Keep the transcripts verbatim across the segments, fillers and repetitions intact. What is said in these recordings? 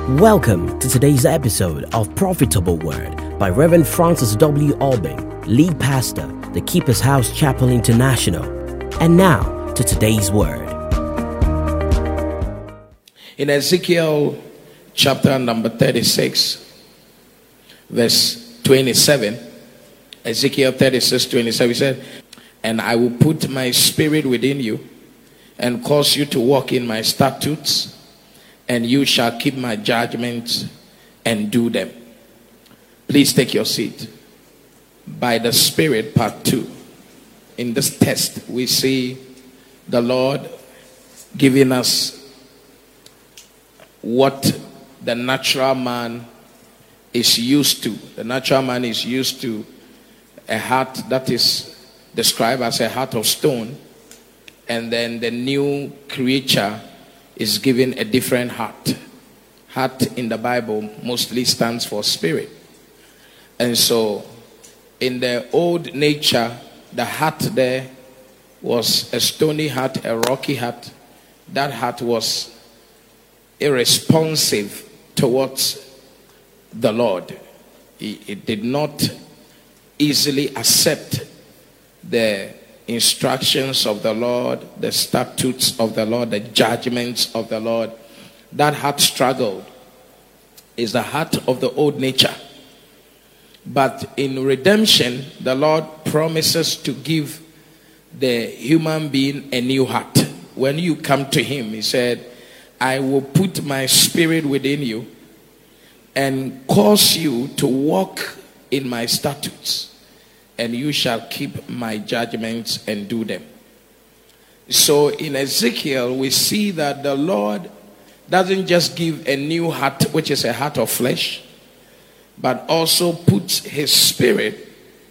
Welcome to today's episode of Profitable Word by Reverend Francis W. Albing, lead pastor, the Keeper's House Chapel International. And now to today's word. In Ezekiel chapter number thirty-six, verse twenty-seven, Ezekiel thirty-six, twenty-seven, he said, "And I will put my spirit within you and cause you to walk in my statutes, and you shall keep my judgments and do them." Please take your seat. By the Spirit, part two. In this text, we see the Lord giving us what the natural man is used to. The natural man is used to a heart that is described as a heart of stone, and then the new creature is given a different heart. Heart in the Bible mostly stands for spirit. And so in the old nature, the heart there was a stony heart, a rocky heart. That heart was irresponsive towards the Lord. It, it did not easily accept the instructions of the Lord, the statutes of the Lord, the judgments of the Lord. That heart struggled. Is the heart of the old nature. But in redemption, the Lord promises to give the human being a new heart. When you come to him, he said, "I will put my spirit within you and cause you to walk in my statutes, and you shall keep my judgments and do them." So in Ezekiel, we see that the Lord doesn't just give a new heart, which is a heart of flesh, but also puts his spirit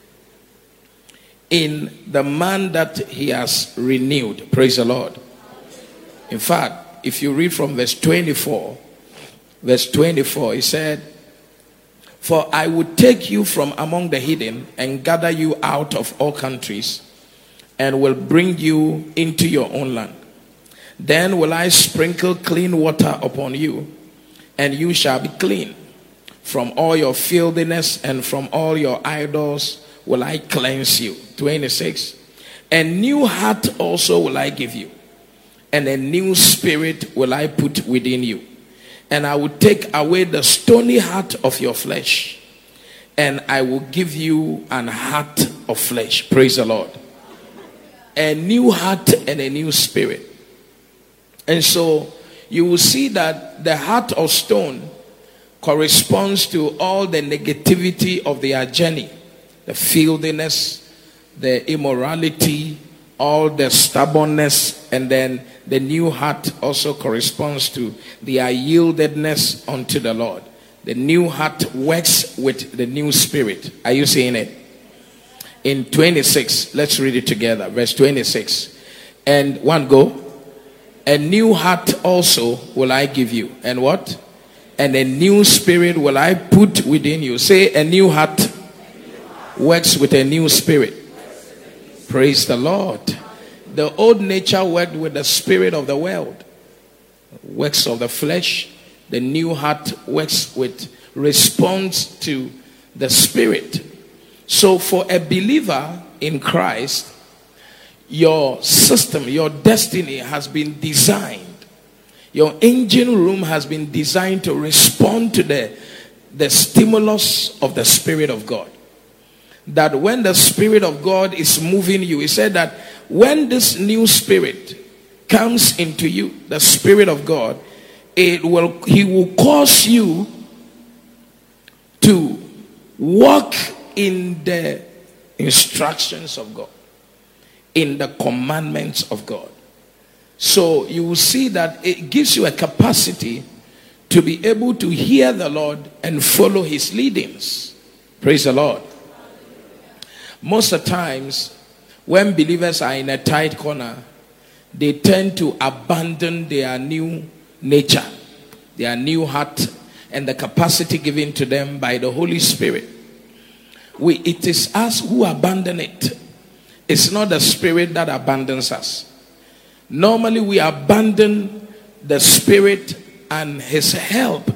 in the man that he has renewed. Praise the Lord. In fact, if you read from verse twenty-four, verse twenty-four, he said, "For I will take you from among the heathen and gather you out of all countries, and will bring you into your own land. Then will I sprinkle clean water upon you, and you shall be clean. From all your filthiness and from all your idols will I cleanse you." twenty-six. "A new heart also will I give you, and a new spirit will I put within you. And I will take away the stony heart of your flesh, and I will give you an heart of flesh." Praise the Lord. A new heart and a new spirit. And so you will see that the heart of stone corresponds to all the negativity of their journey. The filthiness, the immorality, all the stubbornness, and then the new heart also corresponds to their yieldedness unto the Lord. The new heart works with the new spirit. Are you seeing it? In twenty-six, let's read it together. Verse twenty-six. And one go. "A new heart also will I give you." And what? "And a new spirit will I put within you." Say, a new heart works with a new spirit. Praise the Lord. The old nature worked with the spirit of the world, works of the flesh. The new heart works with response to the spirit. So for a believer in Christ, your system, your destiny has been designed. Your engine room has been designed to respond to the, the stimulus of the Spirit of God. That when the Spirit of God is moving you, he said that when this new spirit comes into you, the Spirit of God, it will, he will cause you to walk in the instructions of God, in the commandments of God. So you will see that it gives you a capacity to be able to hear the Lord and follow his leadings. Praise the Lord. Most of the times, when believers are in a tight corner, they tend to abandon their new nature, their new heart, and the capacity given to them by the Holy Spirit. We, it is us who abandon it. It's not the Spirit that abandons us. Normally we abandon the Spirit and his help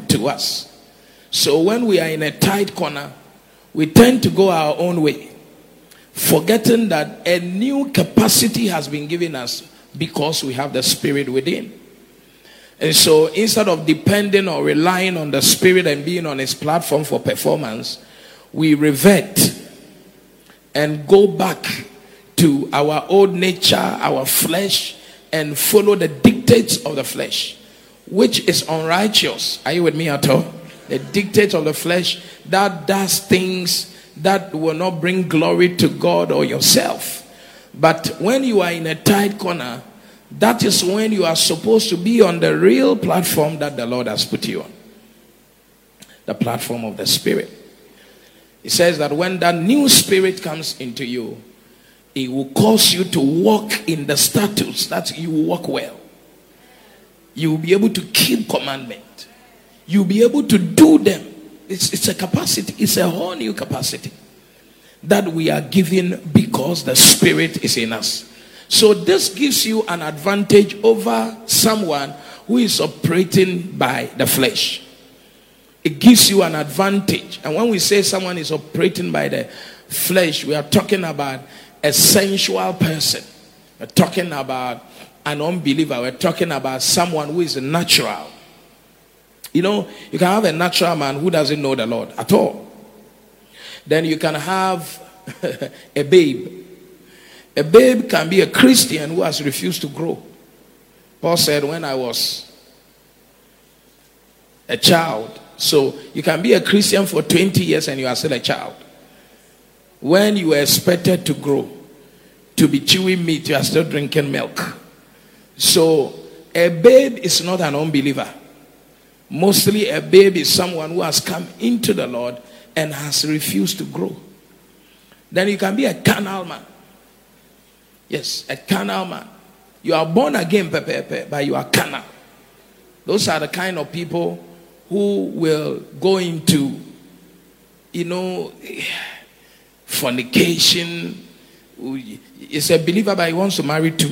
to us. So when we are in a tight corner, we tend to go our own way, forgetting that a new capacity has been given us because we have the Spirit within. And so instead of depending or relying on the Spirit and being on His platform for performance, we revert and go back to our old nature, our flesh, and follow the dictates of the flesh, which is unrighteous. Are you with me at all? The dictates of the flesh that does things that will not bring glory to God or yourself. But when you are in a tight corner, that is when you are supposed to be on the real platform that the Lord has put you on. The platform of the Spirit. It says that when that new Spirit comes into you, it will cause you to walk in the statutes, that you will walk well. You will be able to keep commandment. You will be able to do them. It's, it's a capacity. It's a whole new capacity that we are given because the Spirit is in us. So this gives you an advantage over someone who is operating by the flesh. It gives you an advantage. And when we say someone is operating by the flesh, we are talking about a sensual person. We're talking about an unbeliever. We're talking about someone who is natural. You know, you can have a natural man who doesn't know the Lord at all. Then you can have a babe. A babe can be a Christian who has refused to grow. Paul said, when I was a child. So you can be a Christian for twenty years and you are still a child. When you are expected to grow, to be chewing meat, you are still drinking milk. So a babe is not an unbeliever. Mostly a babe is someone who has come into the Lord and has refused to grow. Then you can be a carnal man. Yes, a carnal man. You are born again, but you are carnal. Those are the kind of people who will go into, you know, fornication. He's a believer, but he wants to marry two.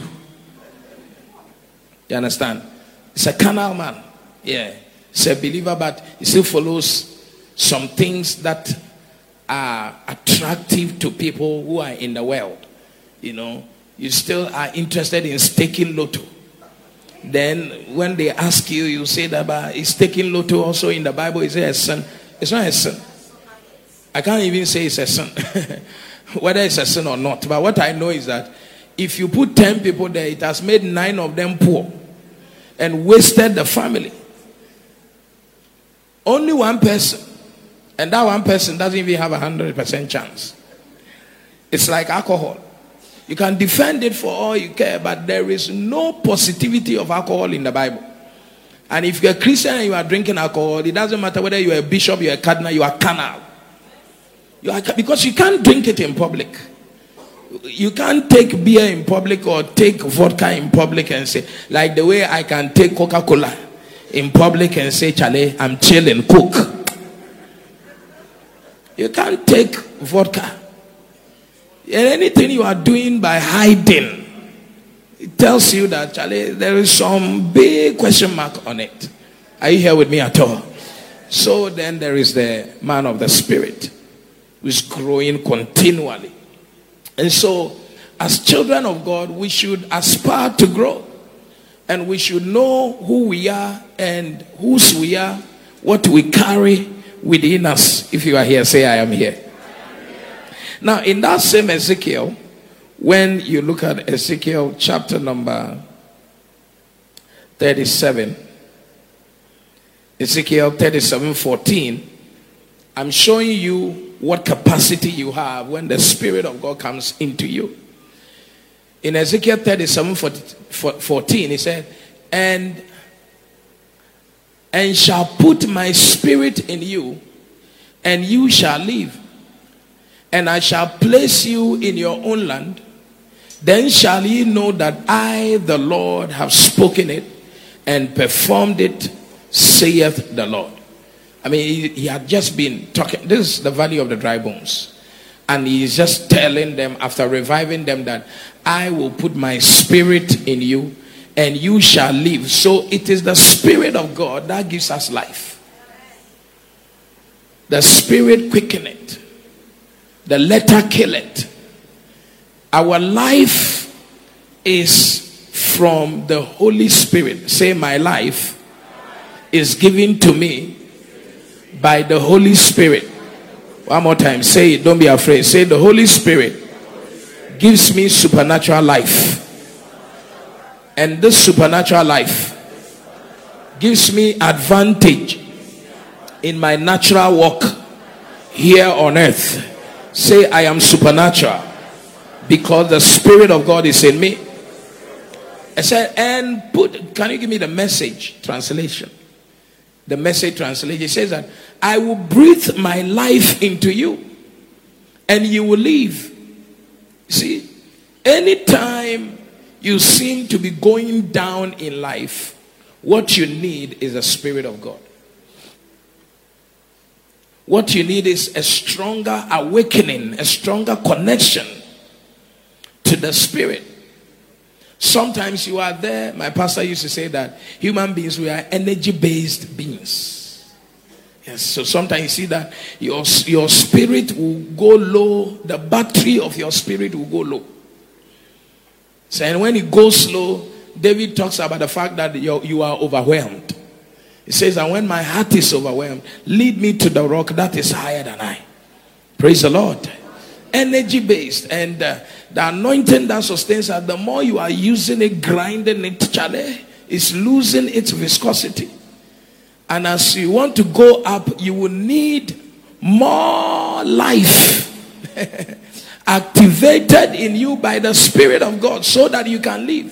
You understand? It's a carnal man. Yeah. He's a believer, but he still follows some things that are attractive to people who are in the world. You know, you still are interested in staking lotto. Then when they ask you, you say that, but is taking lotto also in the Bible? Is it a sin? It's not a sin. I can't even say it's a sin. Whether it's a sin or not. But what I know is that if you put ten people there, it has made nine of them poor and wasted the family. Only one person. And that one person doesn't even have a hundred percent chance. It's like alcohol. You can defend it for all you care, but there is no positivity of alcohol in the Bible. And if you're a Christian and you are drinking alcohol, it doesn't matter whether you're a bishop, you're a cardinal, you are carnal. You are, because you can't drink it in public. You can't take beer in public or take vodka in public and say, like the way I can take Coca-Cola in public and say, Charlie, I'm chilling, cook. You can't take vodka. And anything you are doing by hiding, it tells you that, Charlie, there is some big question mark on it. Are you here with me at all? So then there is the man of the Spirit who is growing continually. And so, as children of God, we should aspire to grow. And we should know who we are and whose we are, what we carry within us. If you are here, say, I am here. Now, in that same Ezekiel, when you look at Ezekiel chapter number thirty-seven, Ezekiel thirty-seven fourteen, I'm showing you what capacity you have when the Spirit of God comes into you. In Ezekiel thirty-seven fourteen, he said, and, and shall put my spirit in you, and you shall live. And I shall place you in your own land. Then shall ye know that I, the Lord, have spoken it and performed it, saith the Lord. I mean, he, he had just been talking. This is the valley of the dry bones. And he's just telling them, after reviving them, that I will put my spirit in you and you shall live. So it is the Spirit of God that gives us life. The spirit quicken it. The letter kill it. Our life is from the Holy Spirit. Say, my life is given to me by the Holy Spirit. One more time. Say it. Don't be afraid. Say, the Holy Spirit gives me supernatural life. And this supernatural life gives me advantage in my natural walk here on earth. Say, I am supernatural because the Spirit of God is in me. I said, and put, can you give me the Message translation? The Message translation. It says that I will breathe my life into you and you will live. See, anytime you seem to be going down in life, what you need is the Spirit of God. What you need is a stronger awakening, a stronger connection to the Spirit. Sometimes you are there. My pastor used to say that human beings, we are energy-based beings. Yes, so sometimes you see that your, your spirit will go low. The battery of your spirit will go low. So, and when it goes low, David talks about the fact that you you are overwhelmed. He says that when my heart is overwhelmed, lead me to the rock that is higher than I. Praise the Lord. Energy based, and uh, the anointing that sustains us, the more you are using it, grinding it, chale, it's losing its viscosity. And as you want to go up, you will need more life activated in you by the Spirit of God so that you can live.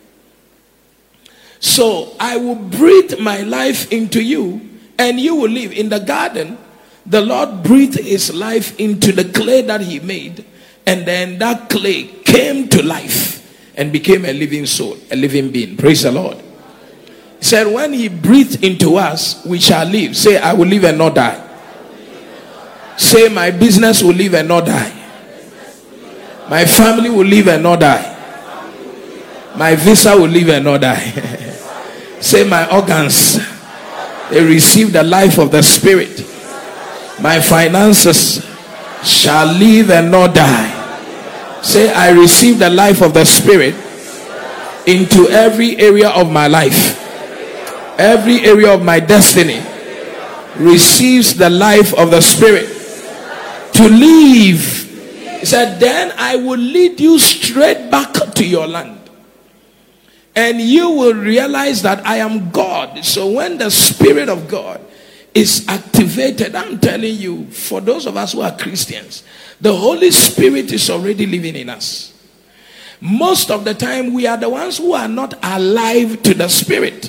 So I will breathe my life into you and you will live. In the garden, the Lord breathed his life into the clay that he made, and then that clay came to life and became a living soul, a living being. Praise the Lord. He said, when he breathed into us, we shall live. Say, I will live and not die. Say, my business will live and not die. My family will live and not die. My visa will live and not die. Say, my organs, they receive the life of the Spirit. My finances shall live and not die. Say, I receive the life of the Spirit into every area of my life. Every area of my destiny receives the life of the Spirit to live. He said, then I will lead you straight back to your land. And you will realize that I am God. So when the Spirit of God is activated, I'm telling you, for those of us who are Christians, the Holy Spirit is already living in us. Most of the time, we are the ones who are not alive to the Spirit.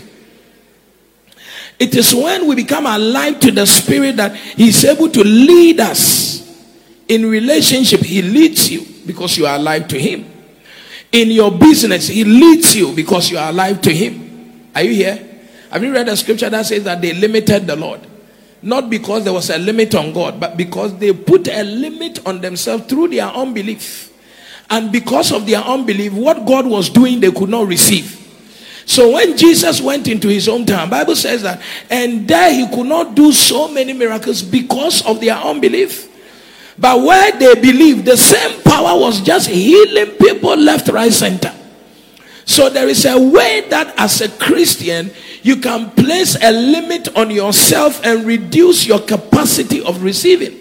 It is when we become alive to the Spirit that he's able to lead us. In relationship, he leads you because you are alive to him. In your business, he leads you because you are alive to him. Are you here? Have you read a scripture that says that they limited the Lord? Not because there was a limit on God, but because they put a limit on themselves through their unbelief. And because of their unbelief, what God was doing, they could not receive. So when Jesus went into his hometown, Bible says that, and there he could not do so many miracles because of their unbelief. But where they believed, the same power was just healing people left, right, center. So there is a way that as a Christian, you can place a limit on yourself and reduce your capacity of receiving.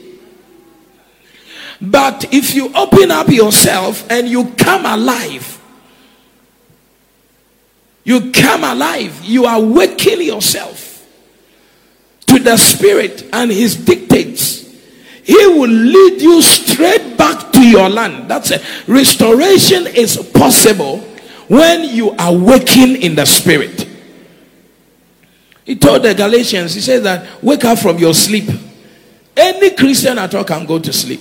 But if you open up yourself and you come alive, you come alive, you awaken yourself to the Spirit and his dictates. He will lead you straight back to your land. That's it. Restoration is possible when you awaken in the Spirit. He told the Galatians, he said that wake up from your sleep. Any Christian at all can go to sleep.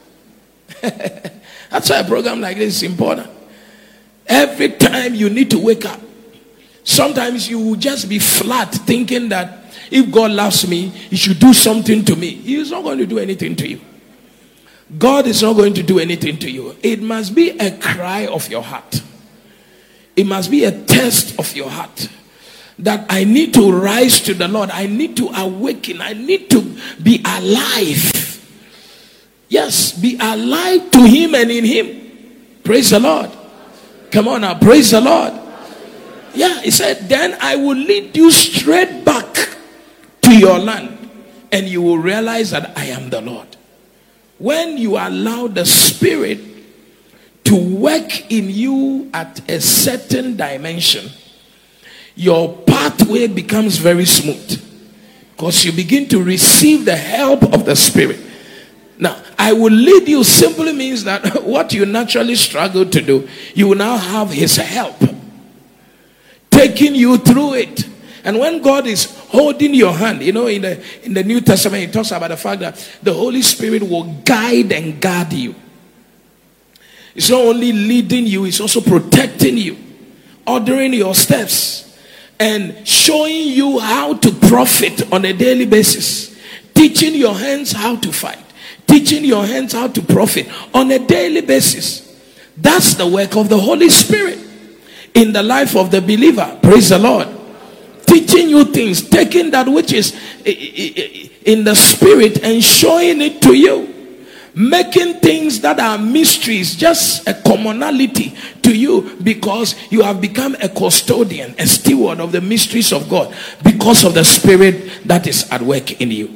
That's why a program like this is important. Every time you need to wake up. Sometimes you will just be flat thinking that if God loves me, he should do something to me. He is not going to do anything to you. God is not going to do anything to you. It must be a cry of your heart. It must be a test of your heart. that I need to rise to the Lord. I need to awaken. I need to be alive. Yes, be alive to Him and in Him. Praise the Lord. Come on now, praise the Lord. Yeah, He said, then I will lead you straight back to your land, and you will realize that I am the Lord. When you allow the Spirit to work in you at a certain dimension, your pathway becomes very smooth, because you begin to receive the help of the Spirit. Now, I will lead you simply means that what you naturally struggle to do, you will now have His help taking you through it. And when God is holding your hand, you know, in the in the New Testament, it talks about the fact that the Holy Spirit will guide and guard you. It's not only leading you, it's also protecting you, ordering your steps, and showing you how to profit on a daily basis, teaching your hands how to fight, teaching your hands how to profit on a daily basis. That's the work of the Holy Spirit in the life of the believer. Praise the Lord. Teaching you things, taking that which is in the Spirit and showing it to you. Making things that are mysteries just a commonality to you, because you have become a custodian, a steward of the mysteries of God, because of the Spirit that is at work in you.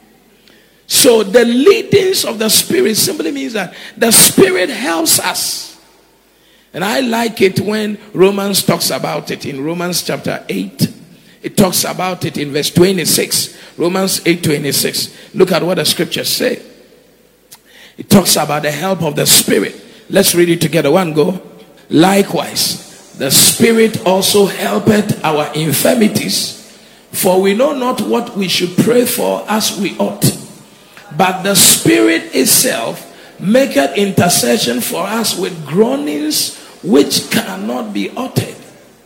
So the leadings of the Spirit simply means that the Spirit helps us. And I like it when Romans talks about it in Romans chapter eight. It talks about it in verse twenty-six. Romans eight twenty-six. Look at what the scriptures say. It talks about the help of the Spirit. Let's read it together. One go. Likewise, the Spirit also helpeth our infirmities, for we know not what we should pray for as we ought. But the Spirit itself maketh intercession for us with groanings which cannot be uttered.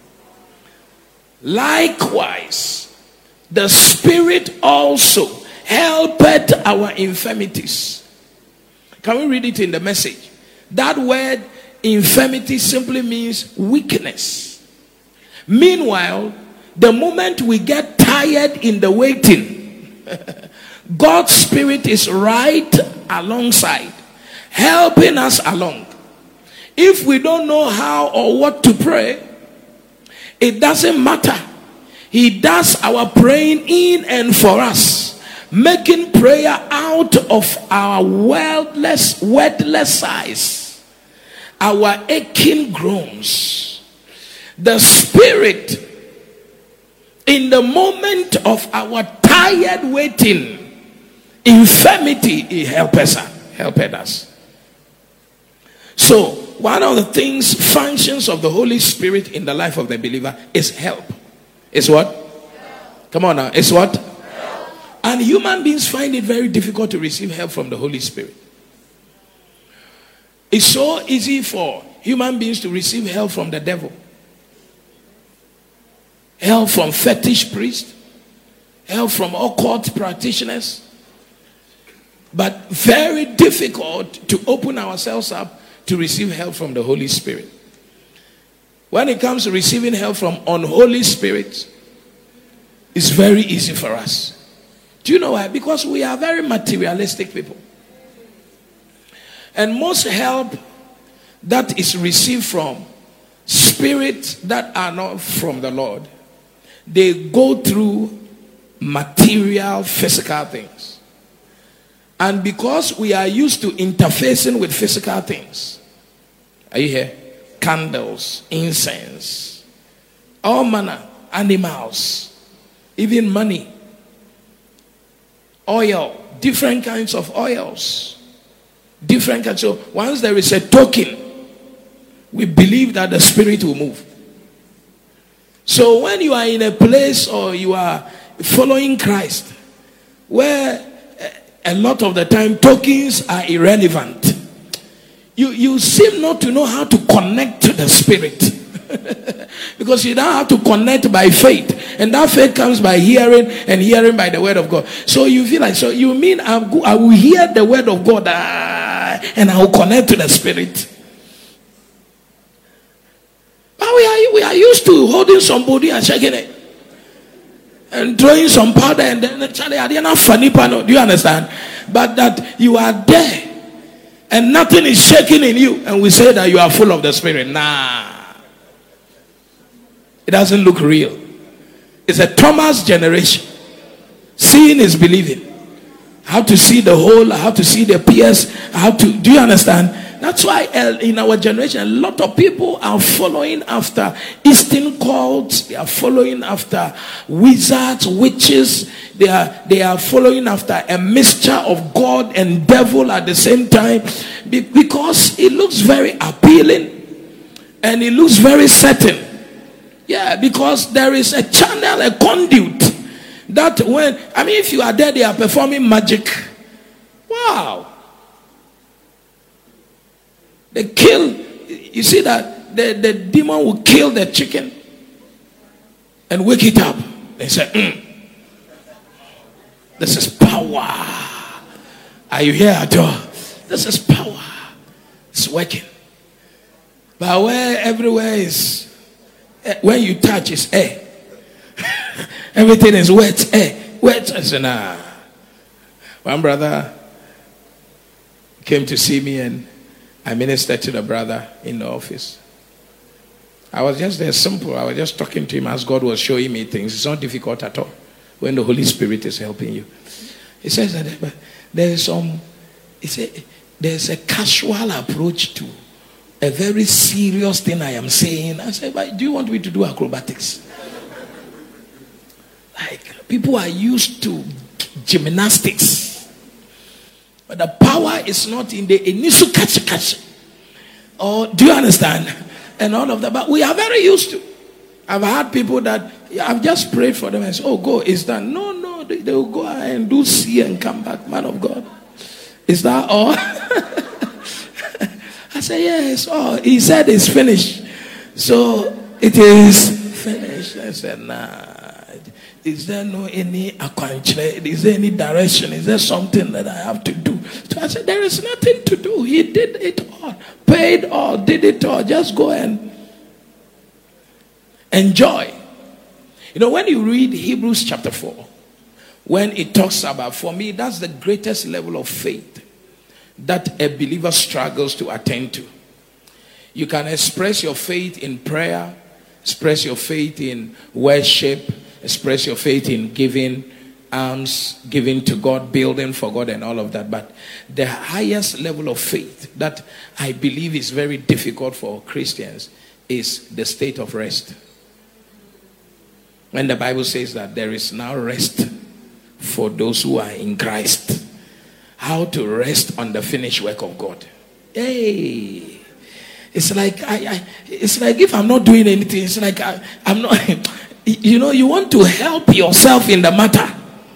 Likewise, the Spirit also helpeth our infirmities. Can we read it in the Message? That word infirmity simply means weakness. Meanwhile, the moment we get tired in the waiting, God's Spirit is right alongside, helping us along. If we don't know how or what to pray, it doesn't matter. He does our praying in and for us, making prayer out of our wordless, wordless sighs, our aching groans. The Spirit, in the moment of our tired waiting, infirmity, He helps us. Helped us. So, one of the things, functions of the Holy Spirit in the life of the believer is help. Is what? Help. Come on now. Is what? Help. And human beings find it very difficult to receive help from the Holy Spirit. It's so easy for human beings to receive help from the devil. Help from fetish priests. Help from occult practitioners. But very difficult to open ourselves up to receive help from the Holy Spirit. When it comes to receiving help from unholy spirits, it's very easy for us. Do you know why? Because we are very materialistic people. And most help that is received from spirits that are not from the Lord, they go through material, physical things. And because we are used to interfacing with physical things, are you here? Candles, incense, all manner, animals, even money, oil, different kinds of oils, different kinds. So once there is a token, we believe that the Spirit will move. So when you are in a place or you are following Christ, where a lot of the time tokens are irrelevant, You, you seem not to know how to connect to the Spirit. Because you don't have to connect by faith. And that faith comes by hearing, and hearing by the word of God. So you feel like, so you mean I'm go, I will hear the word of God uh, and I will connect to the Spirit. But we are, we are used to holding somebody and shaking it. and throwing some powder and then Charlie, I didn't have funny panel. Do you understand? But that you are there and nothing is shaking in you, and we say that you are full of the Spirit. Nah, it doesn't look real. It's a Thomas generation. Seeing is believing. I have to see the whole. I have to see the pierce. I have to. Do you understand? That's why in our generation, a lot of people are following after Eastern cults. They are following after wizards, witches. They are they are following after a mixture of God and devil at the same time, because it looks very appealing and it looks very certain. Yeah, because there is a channel, a conduit that when, I mean, if you are there, they are performing magic. Wow. They kill, you see that the, the demon will kill the chicken and wake it up. They say, mm, this is power. Are you here at all? This is power. It's working. But where everywhere is, when you touch, it's air. Everything is wet, air, wet. I said, nah. One brother came to see me and I ministered to the brother in the office. I was just there, simple. I was just talking to him as God was showing me things. It's not difficult at all when the Holy Spirit is helping you. He says that but there is some, he said, there's a casual approach to a very serious thing I am saying. I said, but do you want me to do acrobatics? Like, people are used to gymnastics. But the power is not in the initial catch catch. Or do you understand? And all of that. But we are very used to. I've had people that I've just prayed for them and said, oh, go, it's done. No, no, they, they will go and do see and come back, man of God. Is that all? I said, yes. Oh, he said it's finished. So it is finished. I said, nah. Is there no any acquaintance? Is there any direction? Is there something that I have to do? So I said, there is nothing to do. He did it all. Paid all. Did it all. Just go and enjoy. You know, when you read Hebrews chapter four, when it talks about, for me, that's the greatest level of faith that a believer struggles to attain to. You can express your faith in prayer, express your faith in worship, express your faith in giving alms, giving to God, building for God and all of that. But the highest level of faith that I believe is very difficult for Christians is the state of rest. When the Bible says that there is now rest for those who are in Christ. How to rest on the finished work of God. Hey, it's like I, I it's like if I'm not doing anything, it's like I, I'm not. You know, you want to help yourself in the matter.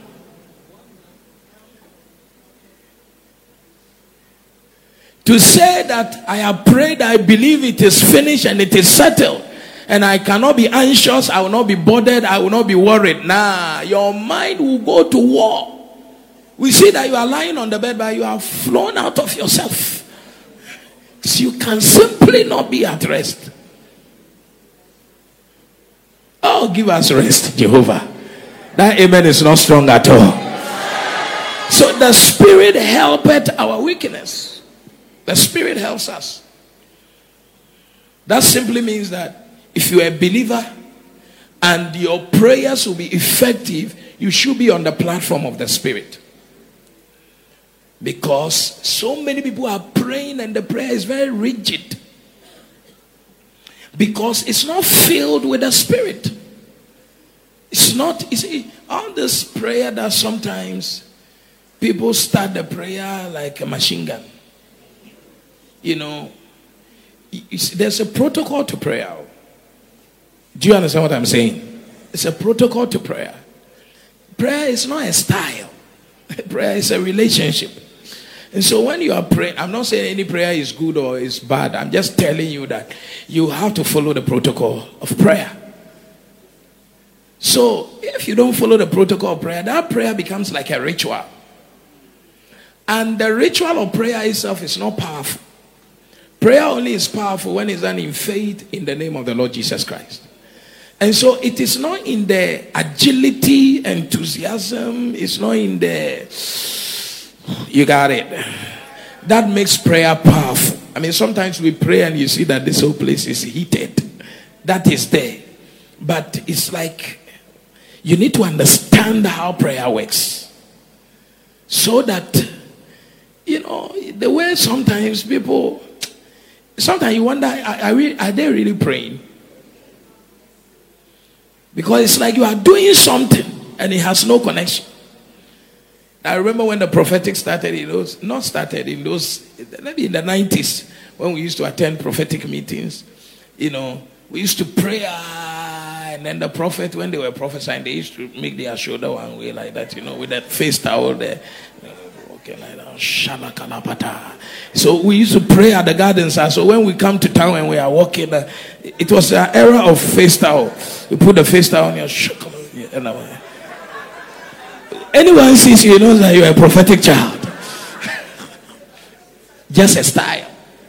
To say that I have prayed, I believe it is finished and it is settled, and I cannot be anxious, I will not be bothered, I will not be worried. Nah, your mind will go to war. We see that you are lying on the bed, but you are flown out of yourself. So you can simply not be at rest. Oh, give us rest, Jehovah. That amen is not strong at all. So the Spirit helpeth our weakness. The Spirit helps us. That simply means that if you are a believer and your prayers will be effective, you should be on the platform of the Spirit. Because so many people are praying and the prayer is very rigid. Because it's not filled with the Spirit. It's not, you see, all this prayer that sometimes people start the prayer like a machine gun. You know, you see, there's a protocol to prayer. Do you understand what I'm saying? It's a protocol to prayer. Prayer is not a style. Prayer is a relationship. And so when you are praying, I'm not saying any prayer is good or is bad. I'm just telling you that you have to follow the protocol of prayer. So if you don't follow the protocol of prayer, that prayer becomes like a ritual. And the ritual of prayer itself is not powerful. Prayer only is powerful when it's done in faith in the name of the Lord Jesus Christ. And so it is not in the agility, enthusiasm, it's not in the, you got it. That makes prayer powerful. I mean, sometimes we pray and you see that this whole place is heated. That is there. But it's like you need to understand how prayer works. So that, you know, the way sometimes people, sometimes you wonder, are, are, we, are they really praying? Because it's like you are doing something and it has no connection. I remember when the prophetic started in those, not started in those, maybe in the nineties, when we used to attend prophetic meetings, you know, we used to pray, and then the prophet, when they were prophesying, they used to make their shoulder one way like that, you know, with that face towel there. Okay, like that. So we used to pray at the gardens. So when we come to town and we are walking, uh, it was an era of face towel. You put the face towel on your shoulder. Anyone sees you knows that you are a prophetic child. Just a style.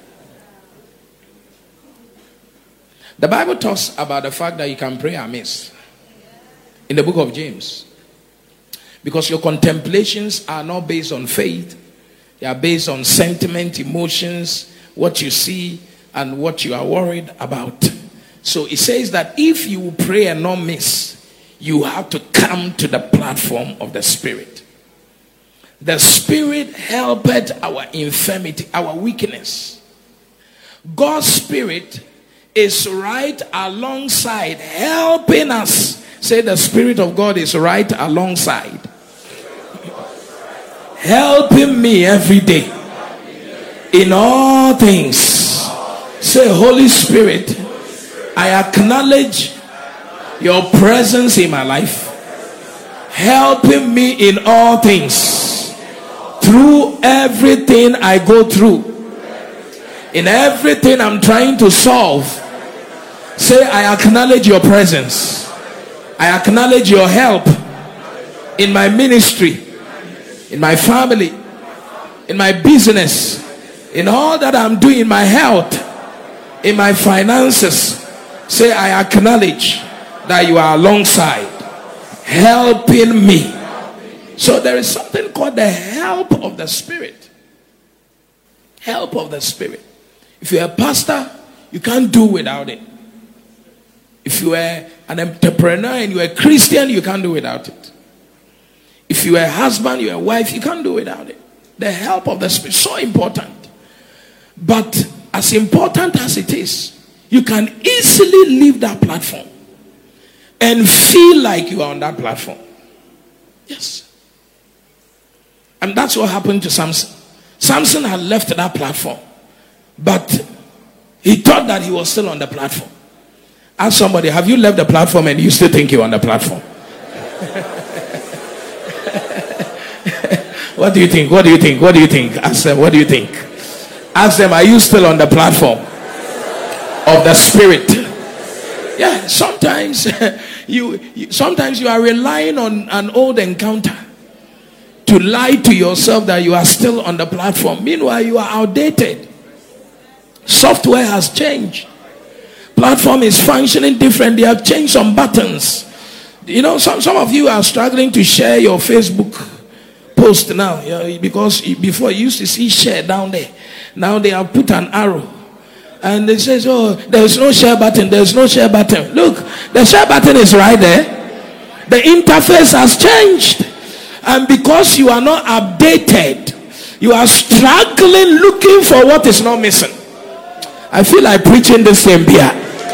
The Bible talks about the fact that you can pray amiss in the book of James. Because your contemplations are not based on faith. They are based on sentiment, emotions, what you see, and what you are worried about. So it says that if you pray and not miss, you have to come to the platform of the Spirit. The Spirit helpeth our infirmity, our weakness. God's Spirit is right alongside, helping us. Say, the Spirit of God is right alongside, helping me every day in all things. Say, Holy Spirit, I acknowledge your presence in my life, helping me in all things, through everything I go through, in everything I'm trying to solve. Say, I acknowledge your presence. I acknowledge your help in my ministry, in my family, in my business, in all that I'm doing, in my health, in my finances. Say, I acknowledge that you are alongside, helping me. So there is something called the help of the Spirit. Help of the Spirit. If you're a pastor, you can't do without it. If you are an entrepreneur and you're a Christian, you can't do without it. If you are a husband, you're a wife, you can't do without it. The help of the Spirit is so important. But as important as it is, you can easily leave that platform and feel like you are on that platform. Yes. And that's what happened to Samson. Samson had left that platform, but he thought that he was still on the platform. Ask somebody, have you left the platform and you still think you're on the platform? What do you think? What do you think? What do you think? Ask them, what do you think? Ask them, are you still on the platform of the Spirit? Yeah, sometimes you, you sometimes you are relying on an old encounter to lie to yourself that you are still on the platform. Meanwhile, you are outdated. Software has changed. Platform is functioning different. They have changed some buttons. You know, some, some of you are struggling to share your Facebook post now, you know, because before you used to see share down there. Now they have put an arrow. And it says, oh, there's no share button. There's no share button. Look, the share button is right there. The interface has changed. And because you are not updated, you are struggling looking for what is not missing. I feel like preaching the same here.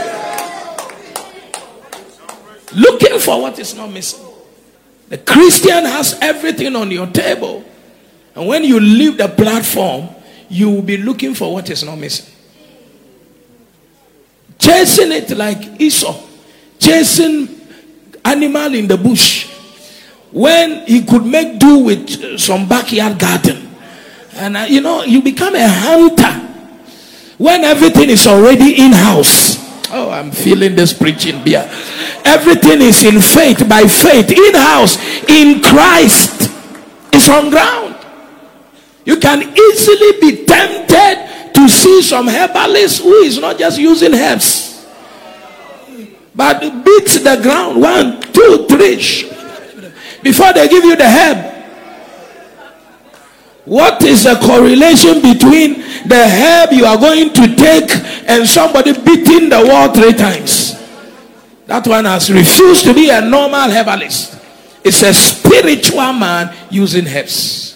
Looking for what is not missing. The Christian has everything on your table. And when you leave the platform, you will be looking for what is not missing. Chasing it like Esau. Chasing animal in the bush. When he could make do with some backyard garden. And uh, you know, you become a hunter when everything is already in-house. Oh, I'm feeling this preaching beer. Everything is in faith, by faith, in-house, in Christ. It's on ground. You can easily be tempted to see some herbalist who is not just using herbs. But beat the ground. One, two, three. Before they give you the herb. What is the correlation between the herb you are going to take and somebody beating the wall three times? That one has refused to be a normal herbalist. It's a spiritual man using herbs.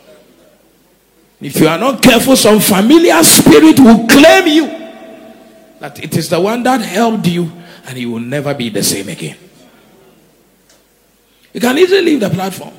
If you are not careful, some familiar spirit will claim you that it is the one that helped you, and you will never be the same again. You can easily leave the platform.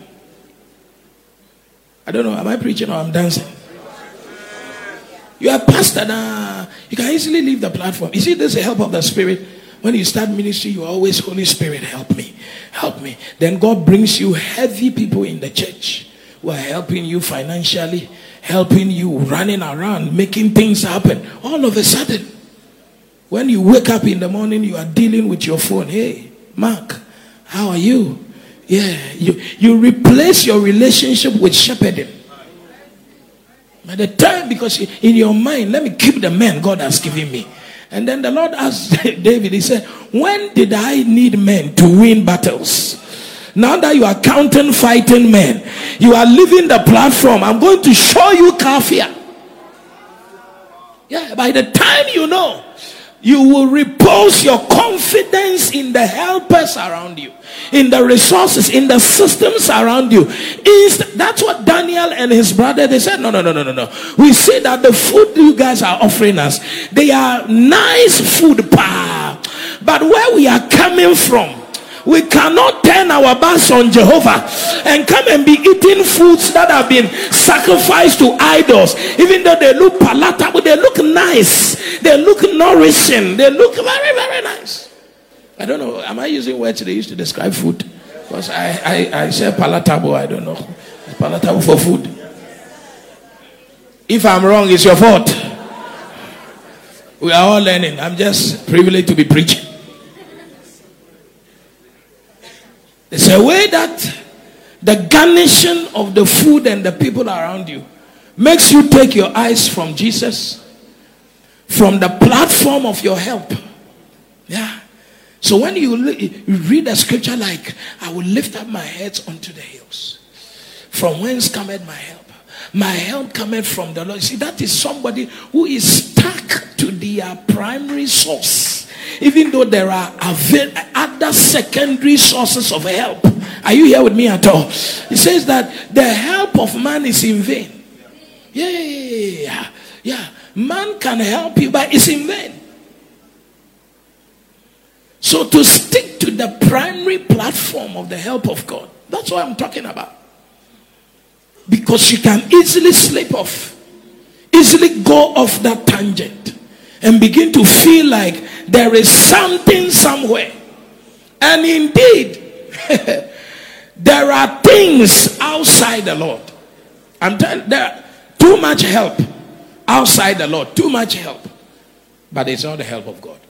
I don't know, am I preaching or I'm dancing? You are a pastor now. You can easily leave the platform. You see, there's the help of the Spirit. When you start ministry, you always, Holy Spirit, help me, help me. Then God brings you heavy people in the church who are helping you financially, helping you running around, making things happen. All of a sudden, when you wake up in the morning, you are dealing with your phone. Hey, Mark, how are you? Yeah, you, you replace your relationship with shepherding. By the time, because in your mind, let me keep the men God has given me. And then the Lord asked David, he said, when did I need men to win battles? Now that you are counting fighting men, you are leaving the platform. I'm going to show you kafia. Yeah, by the time you know, you will repose your confidence in the helpers around you, in the resources, in the systems around you. Inst- that's what Daniel and his brother, they said, no, no, no, no, no, no. We see that the food you guys are offering us, they are nice food, pa. But where we are coming from, we cannot turn our backs on Jehovah and come and be eating foods that have been sacrificed to idols. Even though they look palatable, they look nice, they look nourishing, they look very, very nice. I don't know, am I using words they used to describe food? Because I, I, I say palatable, I don't know. It's palatable for food. If I'm wrong, it's your fault. We are all learning. I'm just privileged to be preaching. It's a way that the garnishing of the food and the people around you makes you take your eyes from Jesus, from the platform of your help. Yeah. So when you read a scripture like, I will lift up my heads unto the hills, from whence cometh my help? My help cometh from the Lord. See, that is somebody who is stuck to their primary source. Even though there are other secondary sources of help. Are you here with me at all? It says that the help of man is in vain. Yeah, yeah, yeah, yeah. Man can help you, but it's in vain. So to stick to the primary platform of the help of God, that's what I'm talking about. Because you can easily slip off, easily go off that tangent, and begin to feel like there is something somewhere. And indeed, there are things outside the Lord. I'm telling you, there are too much help outside the Lord. Too much help. But it's not the help of God.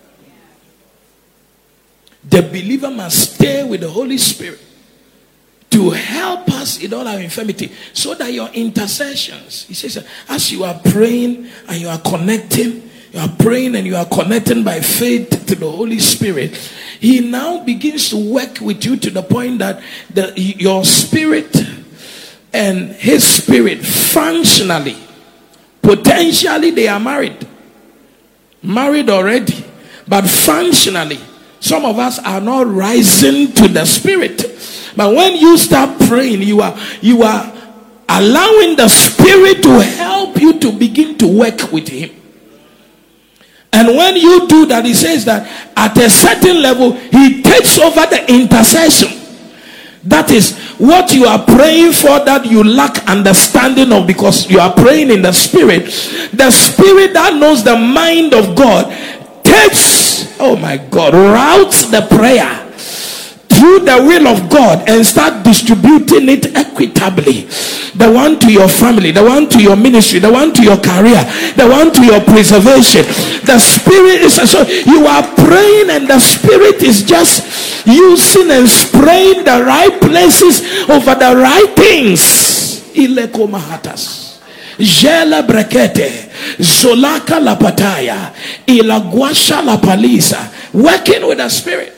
The believer must stay with the Holy Spirit to help us in all our infirmity, so that your intercessions, he says, as you are praying and you are connecting, you are praying and you are connecting by faith to the Holy Spirit, he now begins to work with you to the point that the, your spirit and his spirit functionally, potentially they are married. Married already, but functionally, some of us are not rising to the spirit. But when you start praying, you are you are allowing the Spirit to help you to begin to work with him. And when you do that, he says that at a certain level, he takes over the intercession. That is what you are praying for that you lack understanding of, because you are praying in the Spirit. The Spirit that knows the mind of God takes, oh my God, routes the prayer through the will of God and start distributing it equitably. The one to your family, the one to your ministry, the one to your career, the one to your preservation. The Spirit is, so you are praying and the Spirit is just using and spraying the right places over the right things. Jela brekete. Zolaka la pataya. Ilaguasha la palisa. Working with the Spirit.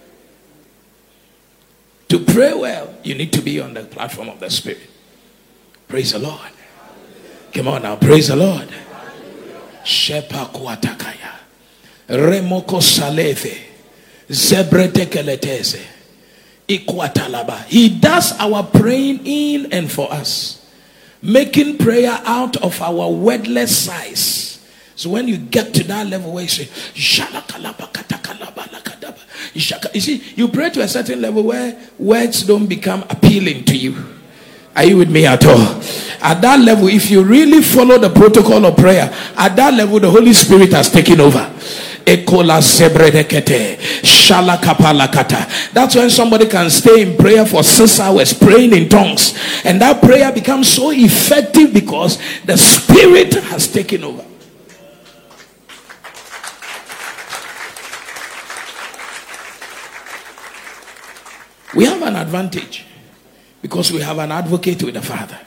To pray well, you need to be on the platform of the Spirit. Praise the Lord. Come on now, praise the Lord. Shepa kuatakaya. Remoko saleve. Zebrete keleteze. Ikwatalaba. He does our praying in and for us. Making prayer out of our wordless size. So when you get to that level where you say, you see, you pray to a certain level where words don't become appealing to you. Are you with me at all? At that level, if you really follow the protocol of prayer, at that level, the Holy Spirit has taken over. That's when somebody can stay in prayer for six hours praying in tongues, and that prayer becomes so effective because the Spirit has taken over. We have an advantage because we have an advocate with the Father.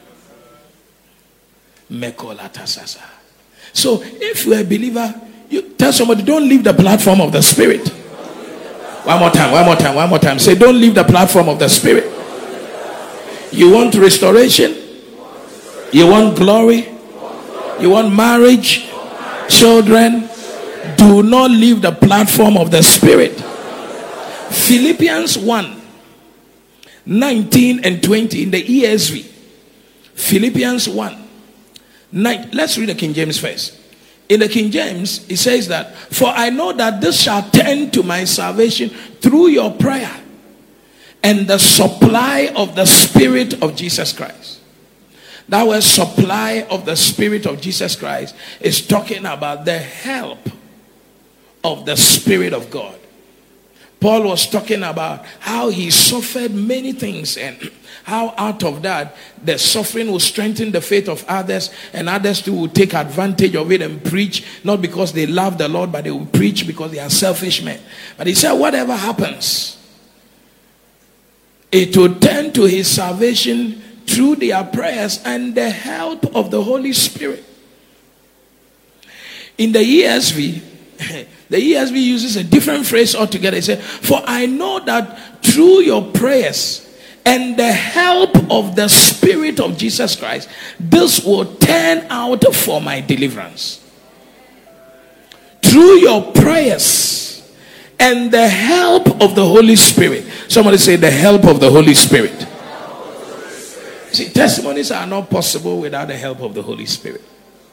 So if you're a believer, you tell somebody, don't leave the platform of the Spirit. One more time, one more time, one more time. Say, don't leave the platform of the Spirit. You want restoration? You want glory? You want marriage? Children? Do not leave the platform of the Spirit. Philippians one. nineteen and twenty in the E S V. Philippians one. nine. Let's read the King James first. In the King James, it says that, for I know that this shall tend to my salvation through your prayer and the supply of the Spirit of Jesus Christ. That word supply of the Spirit of Jesus Christ is talking about the help of the Spirit of God. Paul was talking about how he suffered many things and how out of that the suffering will strengthen the faith of others, and others too will take advantage of it and preach, not because they love the Lord, but they will preach because they are selfish men. But he said whatever happens, it will tend to his salvation through their prayers and the help of the Holy Spirit. In the E S V, the E S V uses a different phrase altogether. It says, for I know that through your prayers and the help of the Spirit of Jesus Christ, this will turn out for my deliverance. Through your prayers and the help of the Holy Spirit. Somebody say, the help of the Holy Spirit. See, testimonies are not possible without the help of the Holy Spirit.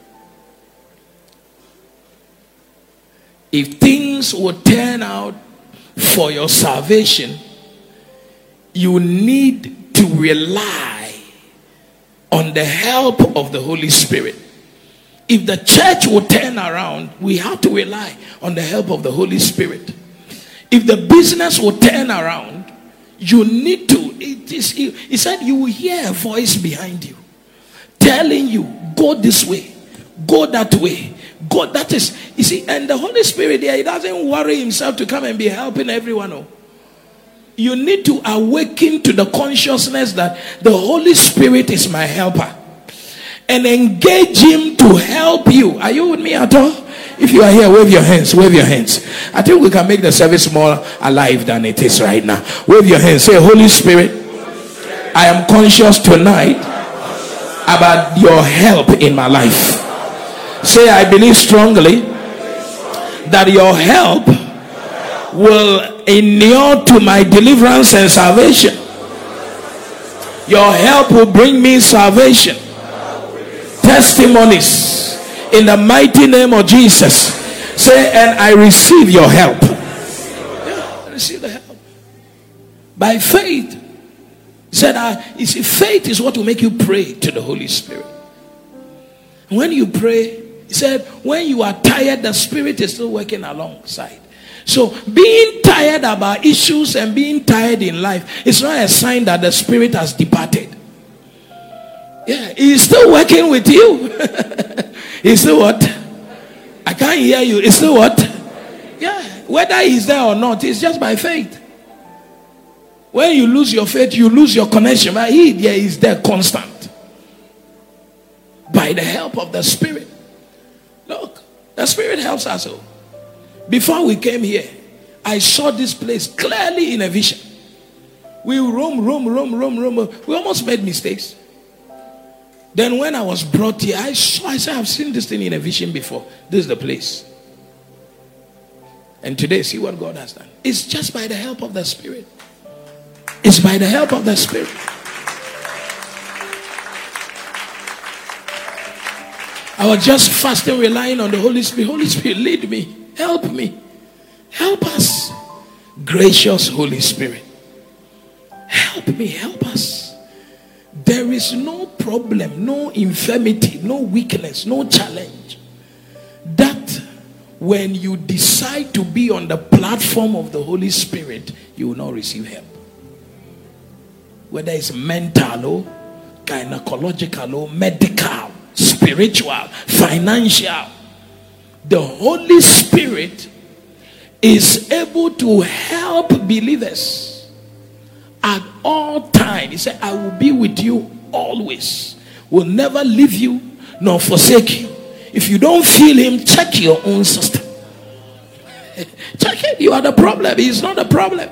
If things will turn out for your salvation, you need to rely on the help of the Holy Spirit. If the church will turn around, we have to rely on the help of the Holy Spirit. If the business will turn around, you need to. It is. He said you will hear a voice behind you telling you, go this way, go that way. God, that is, you see, and the Holy Spirit there, he doesn't worry himself to come and be helping everyone. Oh. You need to awaken to the consciousness that the Holy Spirit is my helper and engage him to help you. Are you with me at all? If you are here, wave your hands, wave your hands. I think we can make the service more alive than it is right now. Wave your hands, say, Holy Spirit, I am conscious tonight about your help in my life. Say, I believe strongly that your help will inure to my deliverance and salvation. Your help will bring me salvation, testimonies in the mighty name of Jesus. Say, and I receive your help. Yeah, I receive the help by faith. Said, I, you see, faith is what will make you pray to the Holy Spirit. When you pray, he said, when you are tired, the Spirit is still working alongside. So being tired about issues and being tired in life is not a sign that the Spirit has departed. Yeah, he's still working with you. He's still what? I can't hear you. It's still what? Yeah, whether he's there or not, it's just by faith. When you lose your faith, you lose your connection. But he, yeah, is there constant. By by the help of the Spirit. Look, the Spirit helps us all. Before we came here, I saw this place clearly in a vision. We roam, roam, roam, roam, roam. We almost made mistakes. Then when I was brought here, I saw, I said, I've seen this thing in a vision before. This is the place. And today, see what God has done. It's just by the help of the Spirit. It's by the help of the Spirit. I was just fasting, relying on the Holy Spirit. Holy Spirit, lead me. Help me. Help us. Gracious Holy Spirit. Help me. Help us. There is no problem, no infirmity, no weakness, no challenge that when you decide to be on the platform of the Holy Spirit, you will not receive help. Whether it's mental or gynecological or medical, spiritual, financial, the Holy Spirit is able to help believers at all times. He said, I will be with you always, will never leave you nor forsake you. If you don't feel him, check your own system. Check it. You are the problem. He's not the problem.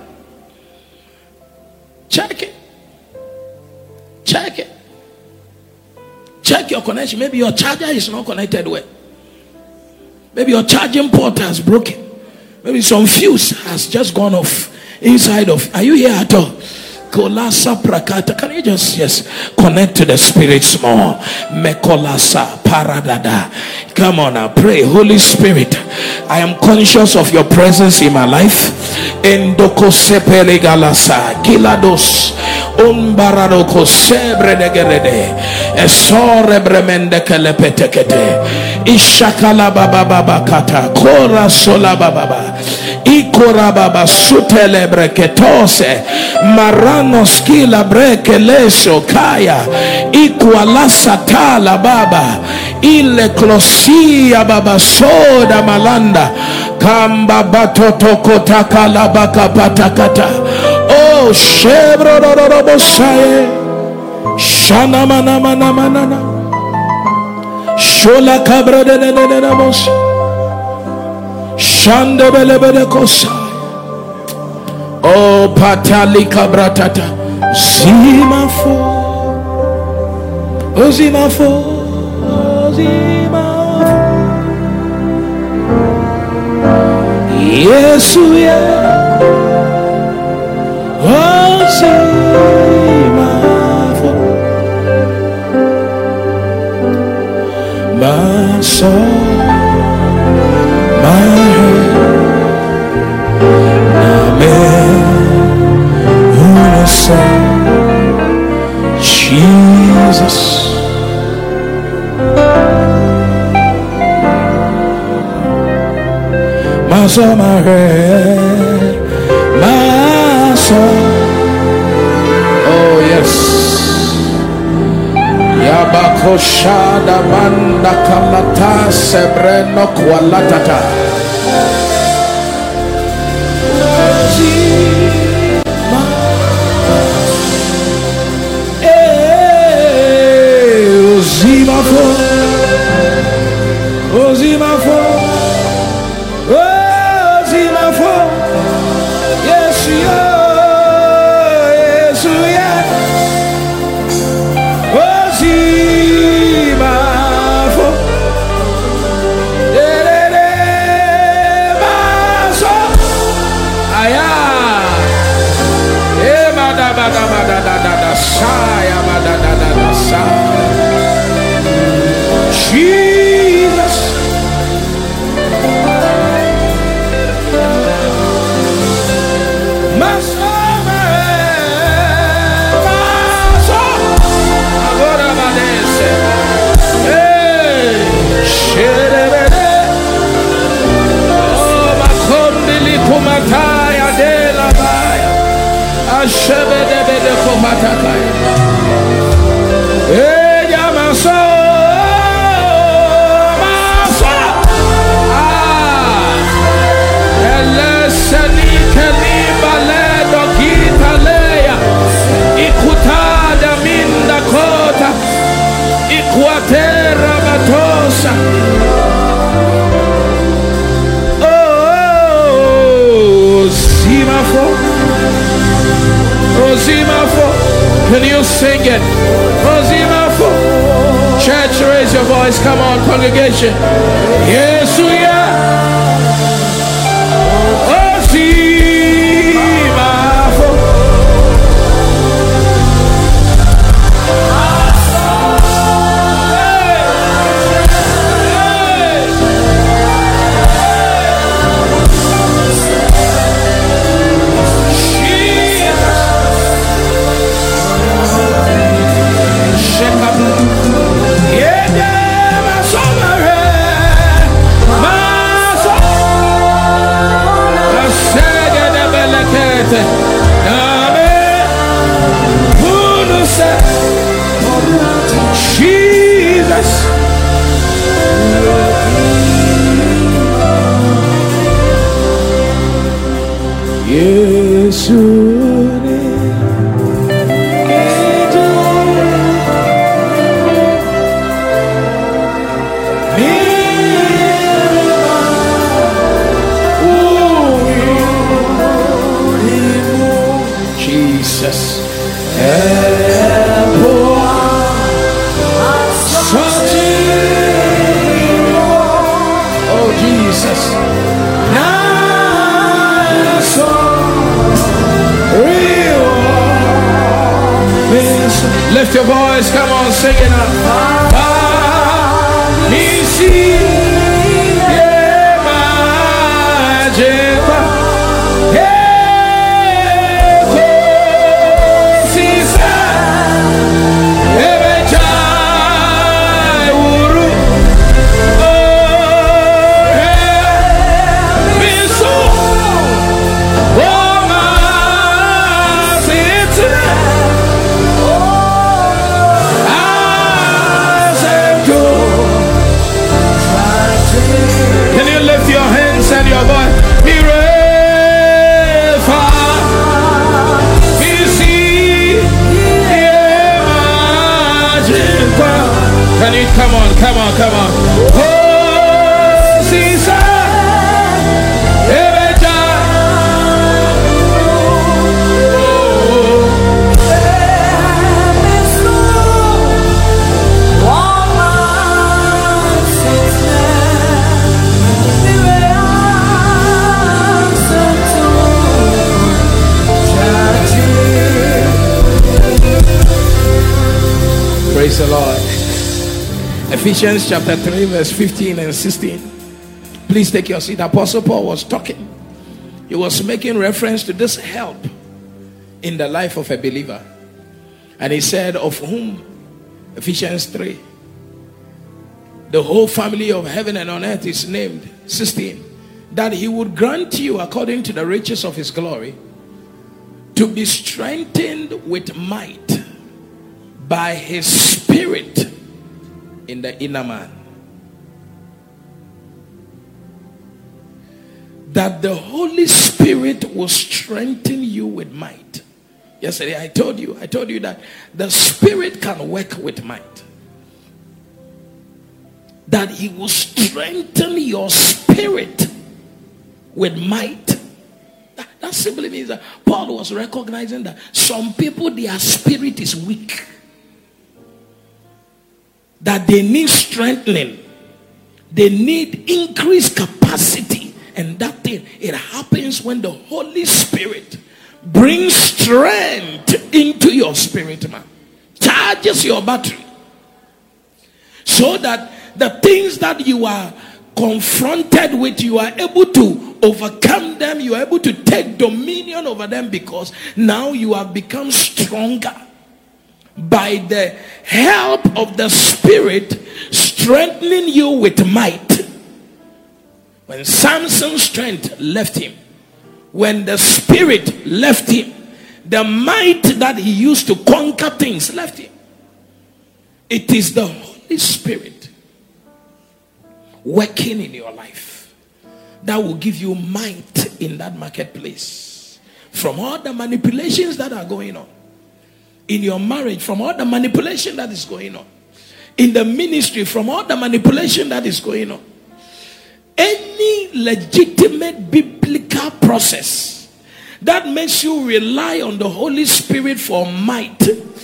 Check it. Check it. Check your connection. Maybe your charger is not connected well. Maybe your charging port has broken. Maybe some fuse has just gone off inside of. Are you here at all? Kolasa prakata. Can you just yes connect to the spirits more? Mekolasa paradada. Come on now, pray. Holy Spirit, I am conscious of your presence in my life. Endoko sepele galasa kilados umbaradoko sebre negerede esore bremende kelepetekete ishakala baba baba kata kora sola baba ikora baba sutele breketose marano skila breke leso kaya ikwalasa tala baba ile klosia baba soda malanda kamba batoto kotaka labaka patakata oh shebro rorobo saye shana mana mana mana shola kabra de de de de mos shande bele bele kosa oh patali kabra tata zima fo oh zima fo oh zima Yesu ya Ozima fo my soul my head Amen Jesus my soul, my head, my soul. Oh yes. Yabakoshada banda kalata sebreno kwalatata. Eh, Ozimafo, Ozimafo. again. Church, raise your voice. Come on, congregation. Yes, we are. Lift your voice, come on, sing it up. Can you come on, come on, come on. Oh, Caesar, praise the Lord. Ephesians chapter three, verse fifteen and sixteen. Please take your seat. Apostle Paul was talking. He was making reference to this help in the life of a believer. And he said, of whom, Ephesians three, the whole family of heaven and on earth is named. sixteen. That he would grant you, according to the riches of his glory, to be strengthened with might by his Spirit in the inner man, that the Holy Spirit will strengthen you with might. Yesterday I told you, I told you that the Spirit can work with might. That he will strengthen your spirit with might. That, that simply means that Paul was recognizing that some people, their spirit is weak. That they need strengthening. They need increased capacity. And that thing, it happens when the Holy Spirit brings strength into your spirit, man. Charges your battery. So that the things that you are confronted with, you are able to overcome them. You are able to take dominion over them, because now you have become stronger by the help of the Spirit strengthening you with might. When Samson's strength left him, when the Spirit left him, the might that he used to conquer things left him. It is the Holy Spirit working in your life that will give you might in that marketplace. From all the manipulations that are going on in your marriage, from all the manipulation that is going on in the ministry, from all the manipulation that is going on, any legitimate biblical process that makes you rely on the Holy Spirit for might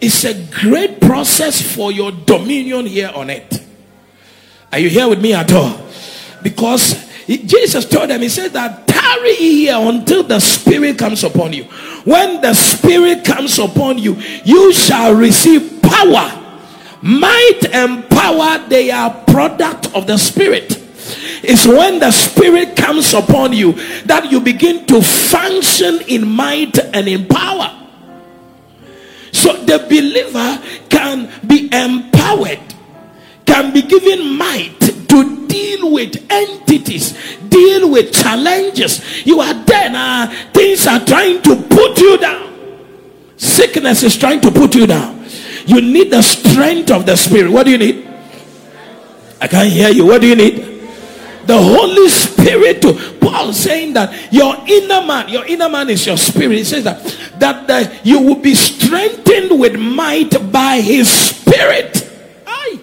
It's a great process for your dominion here on earth. Are you here with me at all? Because he, Jesus told them, he said that tarry here until the Spirit comes upon you. When the Spirit comes upon you, you shall receive power. Might and power, they are product of the Spirit. It's when the Spirit comes upon you that you begin to function in might and in power. So the believer can be empowered, can be given might to deal with entities, deal with challenges. You are there now, things are trying to put you down. Sickness is trying to put you down. You need the strength of the Spirit. What do you need? I can't hear you. What do you need? The Holy Spirit. To Paul saying that your inner man, your inner man is your spirit. He says that that uh, you will be strengthened with might by His Spirit. Aye.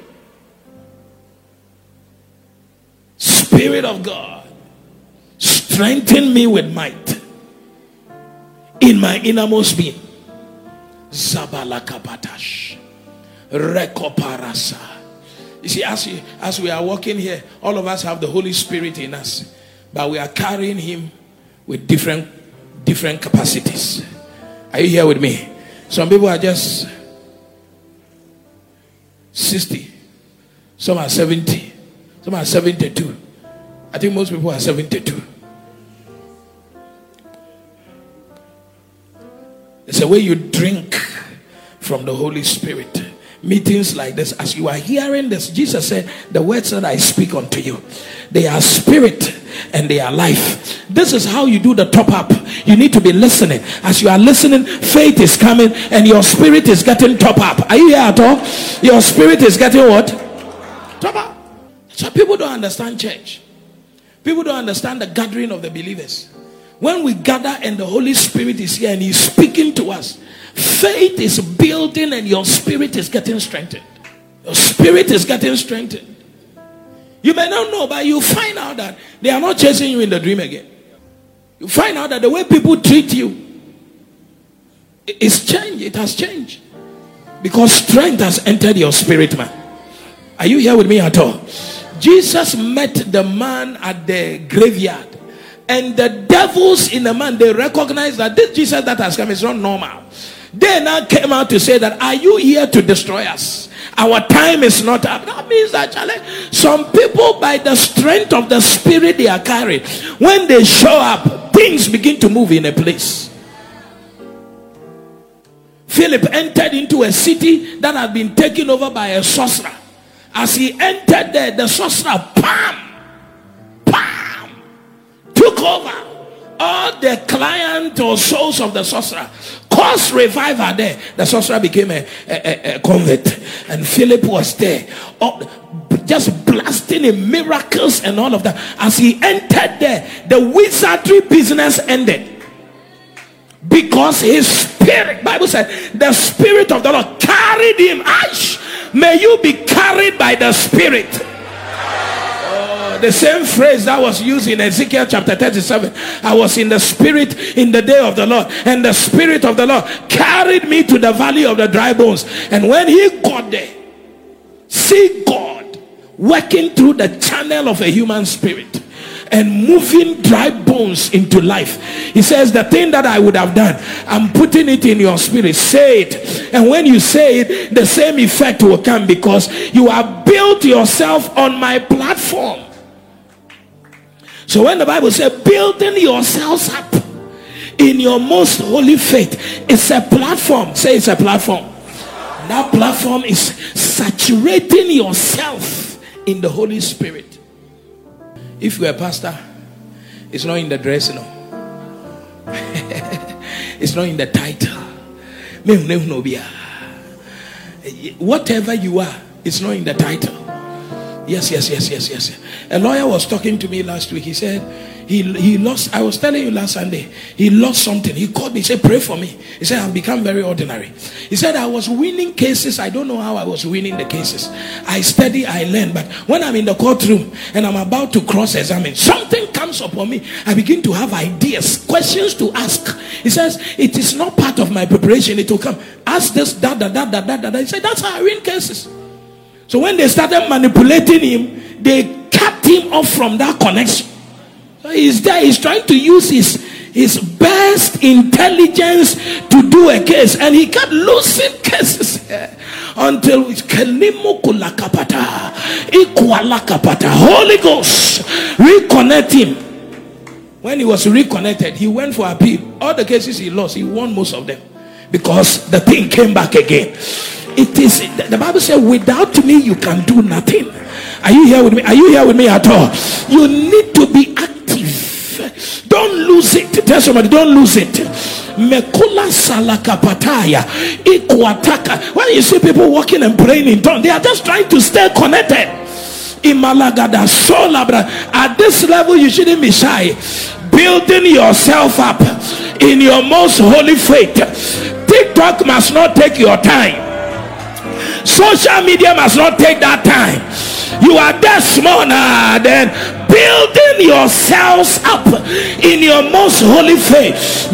Spirit of God, strengthen me with might in my innermost being. Zabalakapatash, Rekoparasa. You see, as we, as we are walking here, all of us have the Holy Spirit in us, but we are carrying Him with different different capacities. Are you here with me? Some people are just sixty, some are seventy, some are seventy-two. I think most people are seventy-two. It's a way you drink from the Holy Spirit. Meetings like this, as you are hearing this, Jesus said, the words that I speak unto you, they are spirit and they are life. This is how you do the top up. You need to be listening. As you are listening, faith is coming and your spirit is getting top up. Are you here at all? Your spirit is getting what? Top up. So people don't understand church. People don't understand the gathering of the believers. When we gather and the Holy Spirit is here and He's speaking to us, faith is building and your spirit is getting strengthened. Your spirit is getting strengthened. You may not know, but you find out that they are not chasing you in the dream again. You find out that the way people treat you is changed. It has changed. Because strength has entered your spirit, man. Are you here with me at all? Jesus met the man at the graveyard. And the devils in the man, they recognize that this Jesus that has come is not normal. They now came out to say that, are you here to destroy us? Our time is not up. That means that some people, by the strength of the Spirit they are carried, when they show up, things begin to move in a place. Philip entered into a city that had been taken over by a sorcerer. As he entered there, the sorcerer, bam, bam, took over all the client or souls of the sorcerer, caused revival there. The sorcerer became a, a, a convert, and Philip was there, oh, just blasting in miracles and all of that. As he entered there, the wizardry business ended, because his spirit, Bible said, the Spirit of the Lord carried him. Ash, may you be carried by the Spirit. The same phrase that was used in Ezekiel chapter thirty-seven. I was in the Spirit in the day of the Lord, and the Spirit of the Lord carried me to the valley of the dry bones. And when he got there, see God working through the channel of a human spirit and moving dry bones into life. He says, the thing that I would have done, I'm putting it in your spirit. Say it. And when you say it, the same effect will come, because you have built yourself on my platform. So when the Bible says building yourselves up in your most holy faith, it's a platform. Say it's a platform. That platform is saturating yourself in the Holy Spirit. If you're a pastor, it's not in the dress, no. It's not in the title. Whatever you are, it's not in the title. Yes, yes, yes, yes, yes. A lawyer was talking to me last week. He said he he lost. I was telling you last Sunday, he lost something. He called me, he said, pray for me. He said, I've become very ordinary. He said, I was winning cases. I don't know how I was winning the cases. I study, I learn, but when I'm in the courtroom and I'm about to cross-examine, something comes upon me. I begin to have ideas, questions to ask. He says, it is not part of my preparation. It will come. Ask this, that, that, that, that, that, that. He said, that's how I win cases. So when they started manipulating him, they cut him off from that connection. So he's there, he's trying to use his, his best intelligence to do a case, and he kept losing cases until Holy Ghost reconnect him. When he was reconnected, he went for appeal. All the cases he lost, he won most of them, because the thing came back again. It is, the Bible says, without me you can do nothing. Are you here with me? Are you here with me at all? You need to be active. Don't lose it. Tell somebody, don't lose it. Mekula salakapataya ikuataka. When you see people walking and praying in tongues, they are just trying to stay connected. Imalagada solabra. At this level, you shouldn't be shy. Building yourself up in your most holy faith. TikTok must not take your time. Social media must not take that time. You are that small now, then building yourselves up in your most holy faith.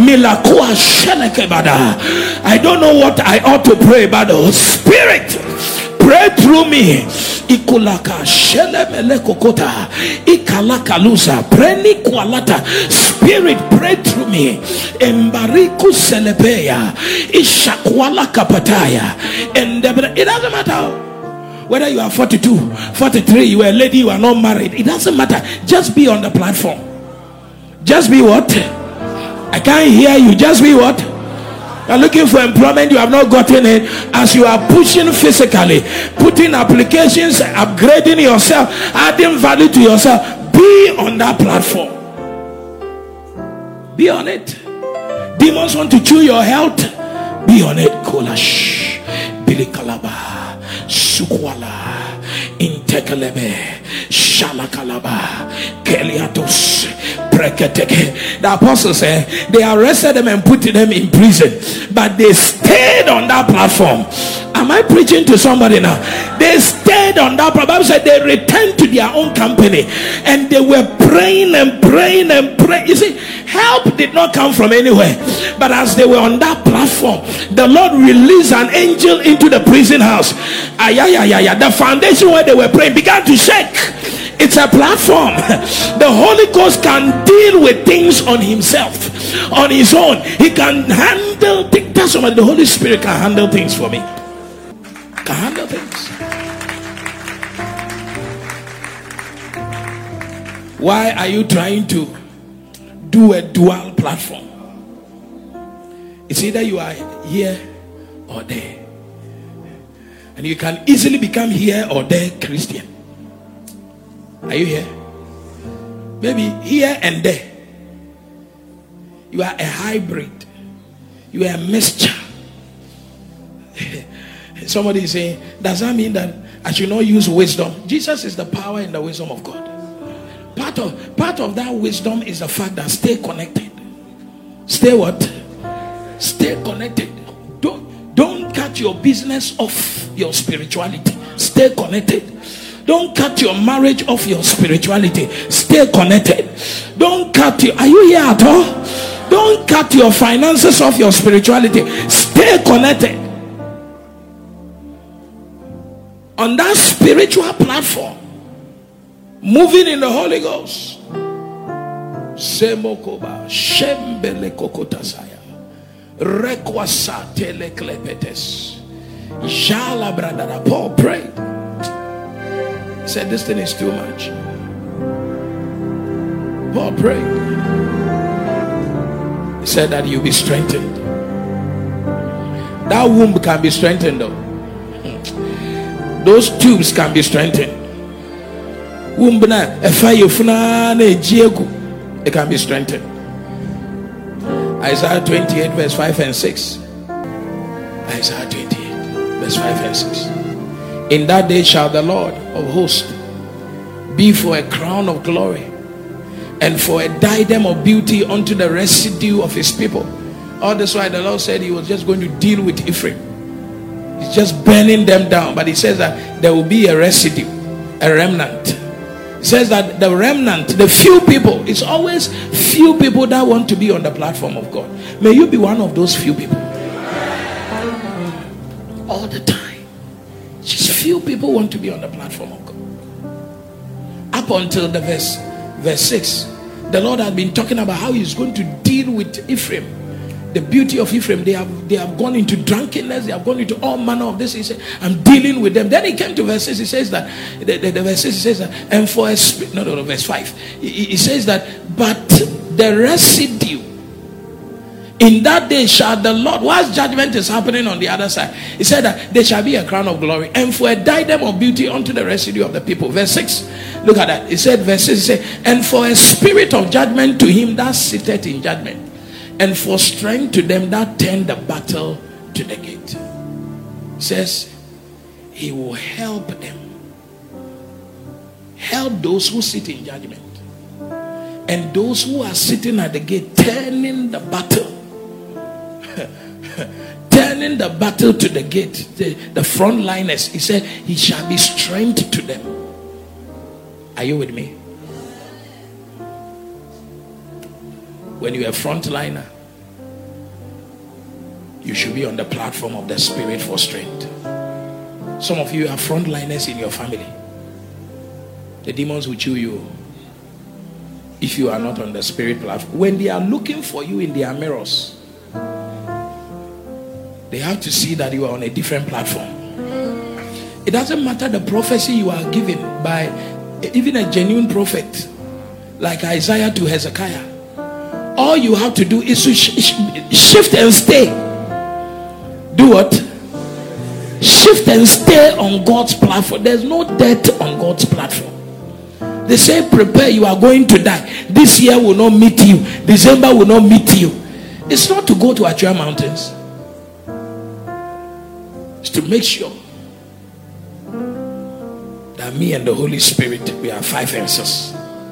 I don't know what I ought to pray, but the Spirit, pray through me. Ikulaka shelemele kokota ikalaka lusa preni kwalata. Spirit, pray through me. Embariku selepeya ishakwala kapataya. And it doesn't matter whether you are forty-two, forty-three, you are a lady, you are not married. It doesn't matter. Just be on the platform. Just be what? I can't hear you. Just be what? You are looking for employment, you have not gotten it. As you are pushing physically, putting applications, upgrading yourself, adding value to yourself, be on that platform. Be on it. Demons want to chew your health. Be on it. Kolash, Bilikalaba, Sukwala, Intekalebe, Shalakalaba, Keliatos, Preketeke. The apostles said they arrested them and put them in prison, but they stayed on that platform. Am I preaching to somebody now? They stayed on that platform. Said they returned to their own company and they were praying and praying and praying. You see, help did not come from anywhere, but as they were on that platform, the Lord released an angel into the prison house. Ayayayaya. The foundation where they were praying began to shake. It's a platform. The Holy Ghost can deal with things on himself, on his own. He can handle things. That's why the Holy Spirit can handle things for me. Can handle things. Why are you trying to do a dual platform? It's either you are here or there, and you can easily become here or there Christian. Are you here? Maybe here and there. You are a hybrid. You are a mixture. Somebody is saying, does that mean that I should not use wisdom? Jesus is the power and the wisdom of God. Part of part of that wisdom is the fact that stay connected. Stay what? Stay connected. Don't don't cut your business off your spirituality. Stay connected. Don't cut your marriage off your spirituality. Stay connected. Don't cut your, are you here at all? Don't cut your finances off your spirituality. Stay connected. On that spiritual platform, moving in the Holy Ghost. Semokoba shembele kokotasaya rekwasa teleklepetes jala brother Paul prayed. He said this thing is too much. Paul prayed. He said that you'll be strengthened. That womb can be strengthened though. Those tubes can be strengthened. It can be strengthened. Isaiah twenty-eight verse five and six. Isaiah twenty-eight verse five and six. In that day shall the Lord of hosts be for a crown of glory and for a diadem of beauty unto the residue of his people. All this why the Lord said he was just going to deal with Ephraim. He's just burning them down. But he says that there will be a residue, a remnant. He says that the remnant, the few people, it's always few people that want to be on the platform of God. May you be one of those few people. All the time. Just few people want to be on the platform of God. Up until the verse, verse six, the Lord had been talking about how he's going to deal with Ephraim. The beauty of Ephraim, they have they have gone into drunkenness, they have gone into all manner of this. He said, I'm dealing with them. Then he came to verse six, he says that the, the, the verse six, he says that, and for a spirit, no, no, no, verse five, he, he says that, but the residue in that day shall the Lord, whilst judgment is happening on the other side, he said that there shall be a crown of glory, and for a diadem of beauty unto the residue of the people. Verse six, look at that. He said, verse six, he said, and for a spirit of judgment to him that sitteth in judgment, and for strength to them that turn the battle to the gate. He says he will help them, help those who sit in judgment, and those who are sitting at the gate, turning the battle turning the battle to the gate, the, the frontliners. He said he shall be strength to them. Are you with me? When you're a frontliner, you should be on the platform of the Spirit for strength. Some of you are frontliners in your family. The demons will chew you if you are not on the Spirit platform. When they are looking for you in their mirrors, they have to see that you are on a different platform. It doesn't matter the prophecy you are given by even a genuine prophet like Isaiah to Hezekiah. All you have to do is to sh- sh- shift and stay. Do what? Shift and stay on God's platform. There's no death on God's platform. They say prepare, you are going to die. This year will not meet you. December will not meet you. It's not to go to Achua Mountains. It's to make sure that me and the Holy Spirit, we are five answers.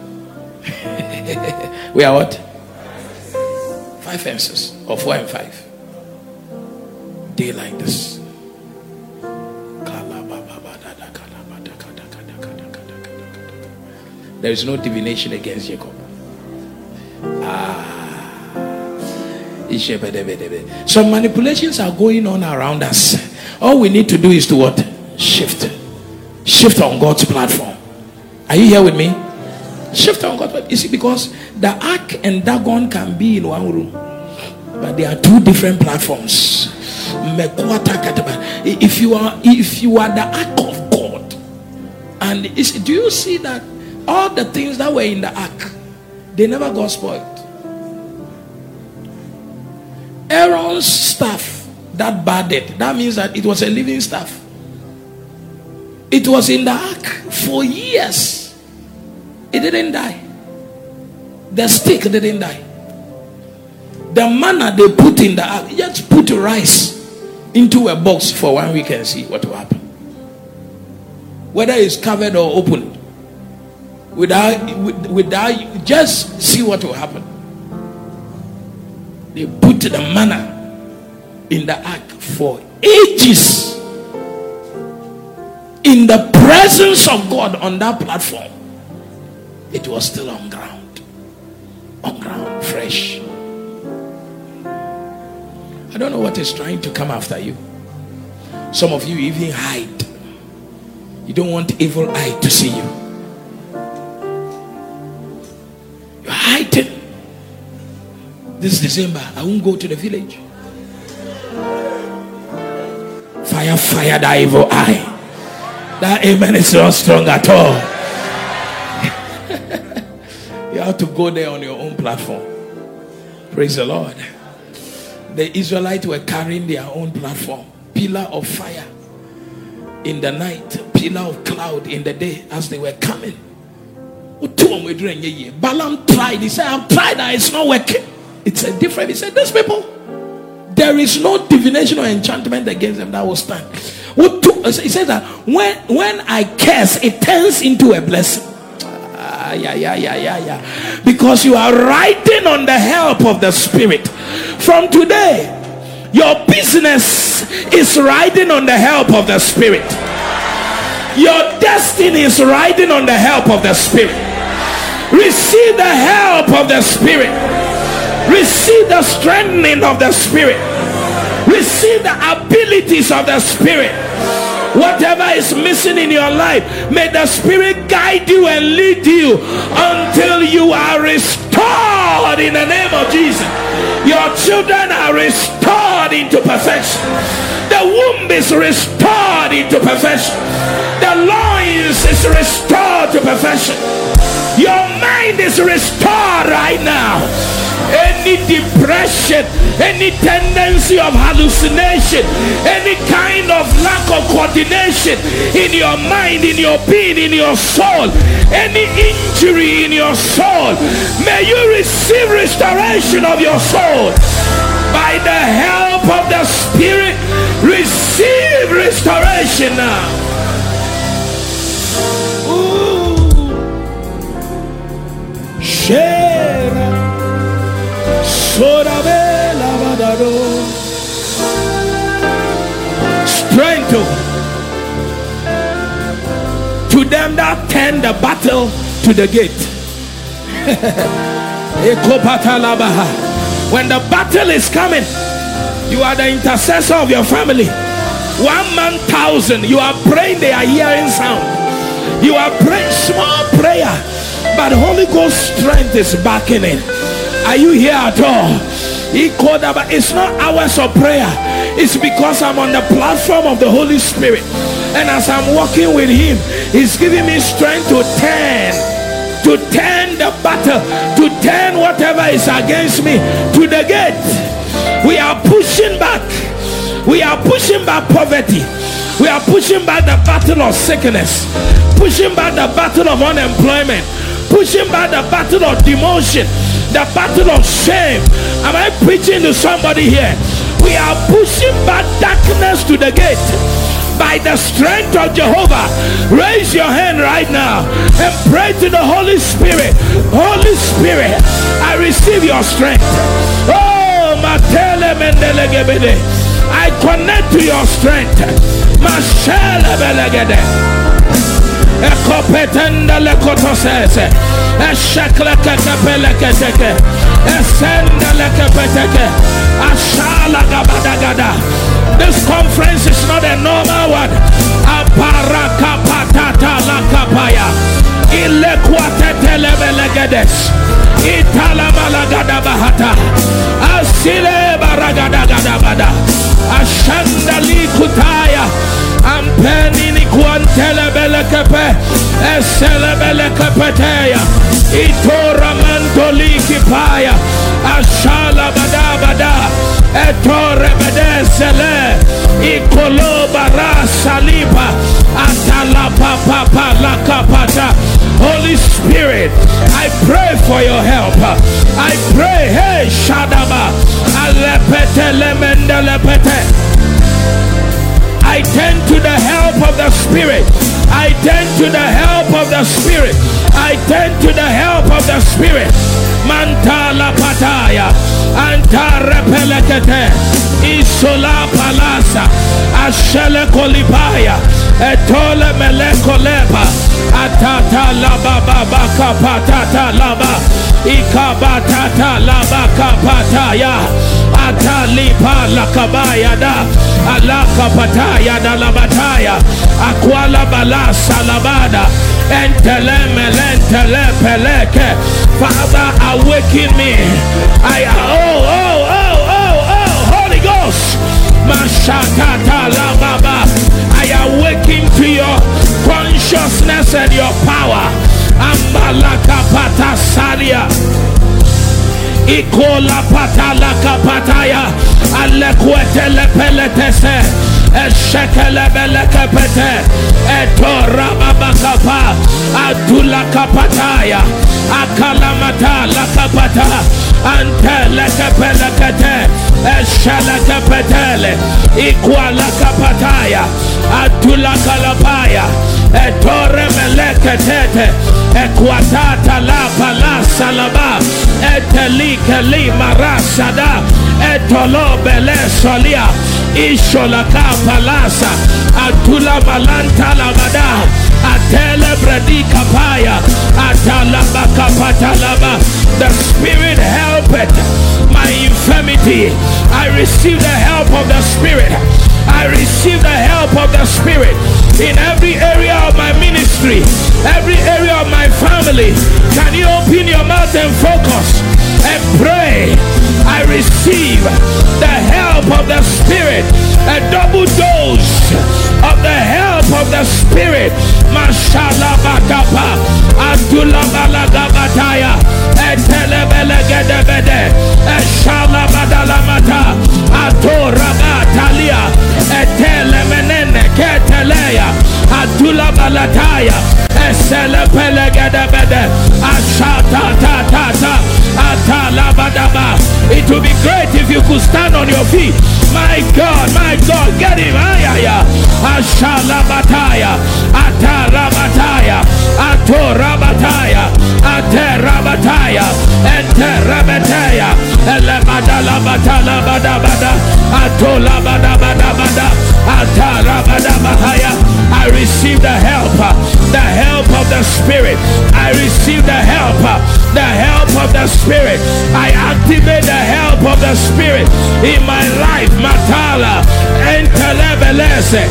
We are what? Five answers. Or four and five. Day like this. There is no divination against Jacob. Ah. Some manipulations are going on around us. All we need to do is to what? Shift. Shift on God's platform. Are you here with me? Shift on God's platform. You see, because the ark and Dagon can be in one room, but they are two different platforms. If you are, if you are the ark of God, and is, do you see that all the things that were in the ark, they never got spoiled? Aaron's staff that budded, that means that it was a living staff. It was in the ark for years. It didn't die. The stick didn't die. The manna they put in the ark, just put rice into a box for one week and see what will happen. Whether it's covered or opened, without, without, just see what will happen. They put the manna in the ark for ages. In the presence of God on that platform, it was still on ground. On ground, fresh. I don't know what is trying to come after you. Some of you even hide. You don't want evil eye to see you. You're hiding. This December, I won't go to the village. Fire, fire, that evil eye. That amen is not strong at all. You have to go there on your own platform. Praise the Lord. The Israelites were carrying their own platform. Pillar of fire in the night, pillar of cloud in the day as they were coming. Balaam tried. He said, I've tried that, it's not working. It's a different. He said, these people, there is no divination or enchantment against them that will stand. He says that when, when I curse, it turns into a blessing. yeah, yeah, yeah, yeah, yeah, yeah. Because you are riding on the help of the Spirit. From today, your business is riding on the help of the Spirit. Your destiny is riding on the help of the Spirit. Receive the help of the Spirit. Receive the strengthening of the Spirit. Receive the abilities of the Spirit. Whatever is missing in your life, may the Spirit guide you and lead you until you are restored in the name of Jesus. Your children are restored into perfection. The womb is restored into perfection. The loins is restored to perfection. Your mind is restored right now. Any depression, any tendency of hallucination, any kind of lack of coordination in your mind, in your being, in your soul, any injury in your soul, may you receive restoration of your soul. By the help of the Spirit, receive restoration now. Ooh. Share. Strength to them that turn the battle to the gate. When the battle is coming, you are the intercessor of your family. One man thousand, you are praying, they are hearing sound. You are praying small prayer, but Holy Ghost strength is backing it. Are you here at all? It's not hours of prayer. It's because I'm on the platform of the Holy Spirit, and as I'm walking with Him, He's giving me strength to turn, to turn the battle, to turn whatever is against me to the gate. We are pushing back. We are pushing back poverty. We are pushing back the battle of sickness, pushing back the battle of unemployment, pushing back the battle of demotion, the battle of shame. Am I preaching to somebody here? We are pushing back darkness to the gate by the strength of Jehovah. Raise your hand right now and pray to the Holy Spirit. Holy Spirit, I receive your strength. Oh, Matele Mendelegebede, I connect to your strength. Mashele Belegede, Ekopetenda Lekotosese, Eshekleke Kapeleketeke, Esenda Lekepeteke, Ashala Gabadagada. This conference is not a normal one. Aparakapatata Lakapaya, Ilequatetelebelegedes, Italabalagada Bahata, Asile Baragadagada, Ashandali Kutaya, Ampenini Quantelebelekepe, Eselebelekepeteya, Itoramantoli Kipaya, Ashala Badabada, Etore Bedesele, Ikolo Bara Saliba, Atala Papa Lakapata. Holy Spirit, I pray for your help. I pray, hey Shadaba, Alepete Lemende Lepete. I turn to the help of the Spirit. I turn to the help of the Spirit. I turn to the help of the Spirit. Mantala Pataya, Antare Pelekete, Isola Palasa, Ashele Kolipaya, Etole Melekolepa, Atata Laba Baka Patata Laba, Ikabatata Laba Kapataya, Atalipa Lakabaya da, Alaka Pataya da Labataya, Aquala Balasa Labada, Entelemelentele Peleke. Father, awaken me. I oh oh oh oh oh Holy Ghost. Mashakata la baba. I awaken to your consciousness and your power. Ambalaka pata salia. Ikola pata la kapataya. Alekwetele peletese. Eshekele belekepete. Etora babakapa. Atula kapataya. Akalamata lakapata. Ante lekepelekete. Eshalekepetele. Ikwala kapataya. Atula kalapaya. Etore meleketete. Equatata la palasa laba. Etelika li marasada. Etolo bele solia. Isholaka palasa. Atula malanta labada. Atele bradika paya. Atalabaka patalaba. The Spirit helpeth my infirmity. I receive the help of the Spirit. I receive the help of the Spirit in every area of my ministry, every area of my family. Can you open your mouth and focus and pray? I receive the help of the Spirit, a double dose of the help of the Spirit. Mashallah bakapa, Abdullah balagabataya, etelebele gedebede, eshala badalamata, atorabatalia, etelemenene keteleya, Abdullah balataya, eselepele gedebede, ashata tata, atalabadaba. It would be great if you could stand on your feet. My God, my God, get him. Ayaya, ashalabataya, atarabataya, atorabataya, aterabataya, enterabataya, elebadalabatalabadabada, atolabadabadabada, atarabadabahaya. I receive the help, the help of the Spirit. I receive the help, the help of the Spirit. I activate the help of the Spirit in my life. Matala entelebelese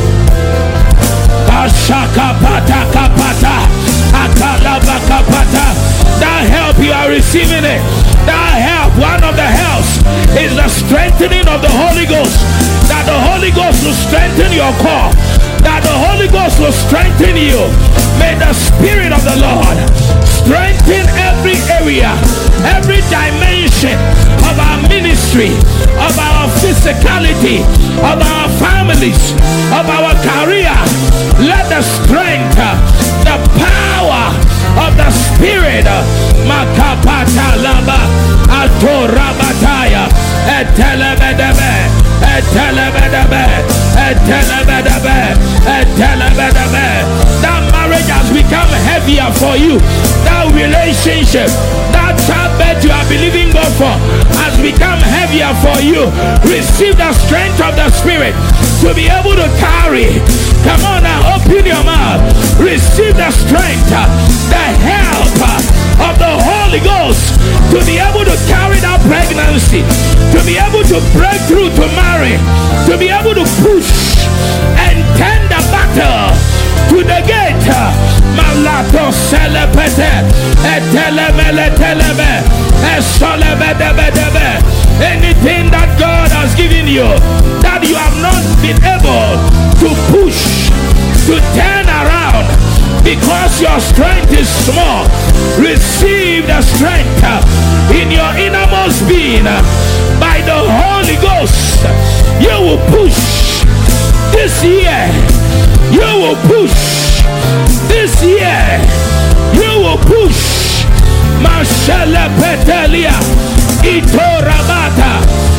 ashaka pata kapata akalaba kapata. That help, you are receiving it. That help, one of the helps is the strengthening of the Holy Ghost. That the Holy Ghost will strengthen your core. That the Holy Ghost will strengthen you. May the Spirit of the Lord strengthen every area, every dimension of our ministry, of our physicality, of our families, of our career. Let the strength, the power of the Spirit, makapata laba atorabataya etelebedebe etelebedebe etelebedebe etelebedebe. That marriage has become heavier for you. That relationship, that childbirth you are believing God for has become heavier for you. Receive the strength of the Spirit to be able to carry. Come on now, open your mouth. Receive the strength, the help of the Holy Ghost to be able to carry that pregnancy, to be able to break through to marry, to be able to push and turn the battle to the gate. Malato selepete etelemele teleme esolebedebedebe. Anything that God has given you that you have not been able to push, to turn around because your strength is small, receive the strength in your innermost being by the Holy Ghost. You will push this year. You will push this year. You will push. Mashala petelia itorabata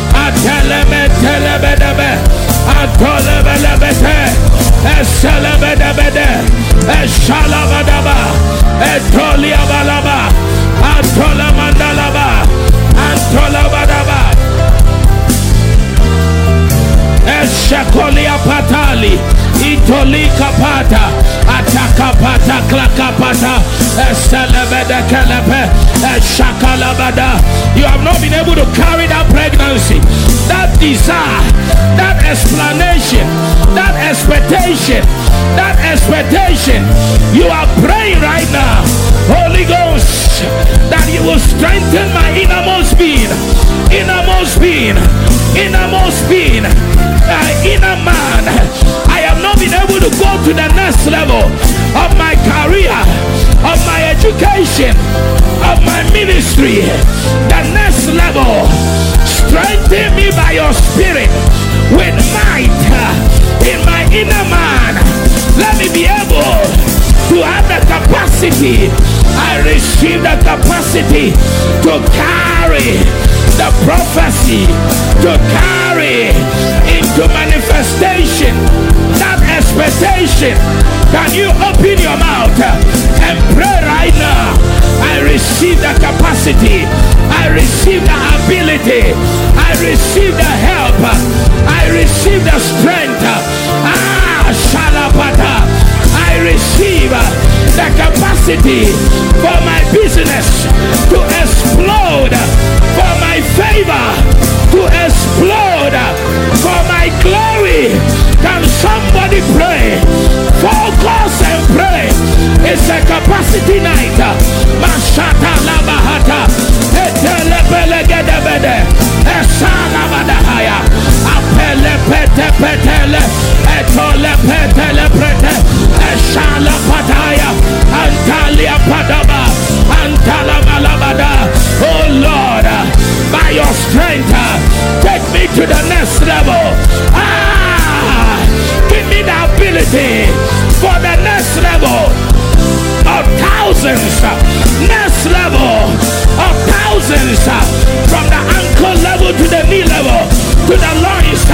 atelemetelebedebe atolebelebete eselebedebede eshalabadaba etoliabalaba atolamandalaba antolabadaba eshakolia patali itolika pata atakapata klakapata eselebede kelepe eshakalabada. You have not been able to carry that pregnancy, that desire, that explanation, that expectation, that expectation. You are praying right now, Holy Ghost, that you will strengthen my innermost being, innermost being, innermost being, my inner man. I have not been able to go to the next level of my career, of my education, of my ministry. The next level, strengthen me by your Spirit with might in my inner man. Let me be able to have the capacity. I receive the capacity to carry the prophecy, to carry into manifestation that expectation listen, can you open your mouth and pray right now? I receive the capacity, I receive the ability, I receive the help, I receive the strength. Ah, Shalapata, I receive the capacity for my business to explode, for my favor to explode, for my glory. Can somebody pray? Focus and pray. It's a capacity night. Mashata labahata. Etele pele gede bede. Esala badahaya. Apele pete petele. Etole petele prete. Eshala pataya. Antalia padaba. Antala malabada. Oh Lord, by your strength, take me to the next level. Ah, give me the ability for the next level of thousands, next level of thousands, from the ankle level to the knee level to the loins.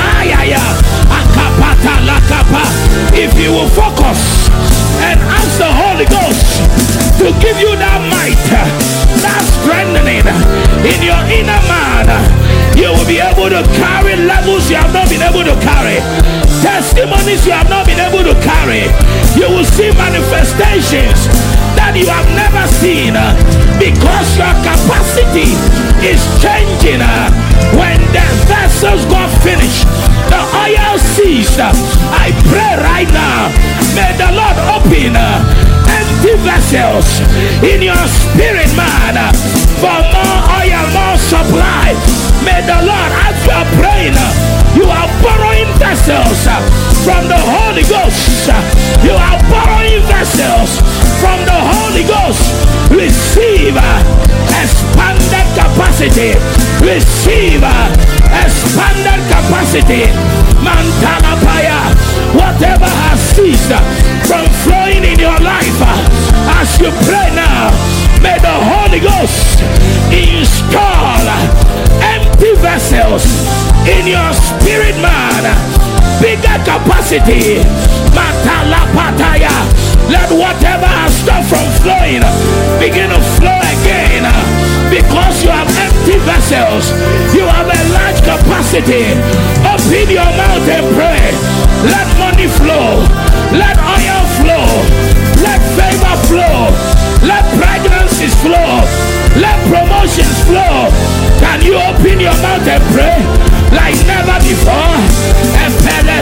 Akapata lakapa. If you will focus and ask the Holy Ghost to give you that might, that strengthening in your inner man, you will be able to carry levels you have not been able to carry, testimonies you have not been able to carry. You will see manifestations that you have never seen, because your capacity is changing. When the vessels got finished, the oil ceased. I pray right now, may the Lord open empty vessels in your spirit, man, for more oil, more supply. May the Lord, as you are praying, you are borrowing vessels from the Holy Ghost. You are borrowing vessels from the Holy Ghost. Receive expanded capacity. Receive expanded capacity. Mantalapaya. Whatever has ceased from flowing in your life, as you pray now, may the Holy Ghost install empty vessels in your spirit, man. Bigger capacity. Matalapataya. Let whatever has stopped from flowing begin to flow again, because you have empty vessels. You have a large capacity. Open your mouth and pray. Let money flow. Let oil flow. Let favor flow. Let pregnancies flow. Let promotions flow. Can you open your mouth and pray like never before? And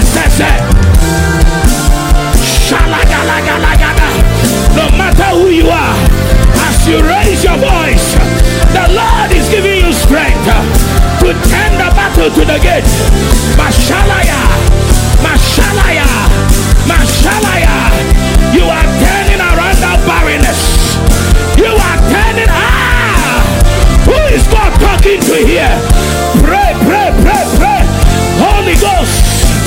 no matter who you are, as you raise your voice, the Lord is giving you strength to turn the battle to the gate. Mashalaya, Mashalaya, Mashalaya. You are turning around that barrenness. You are turning. Ah, who is God talking to here? Pray, pray, pray, pray. Holy Ghost.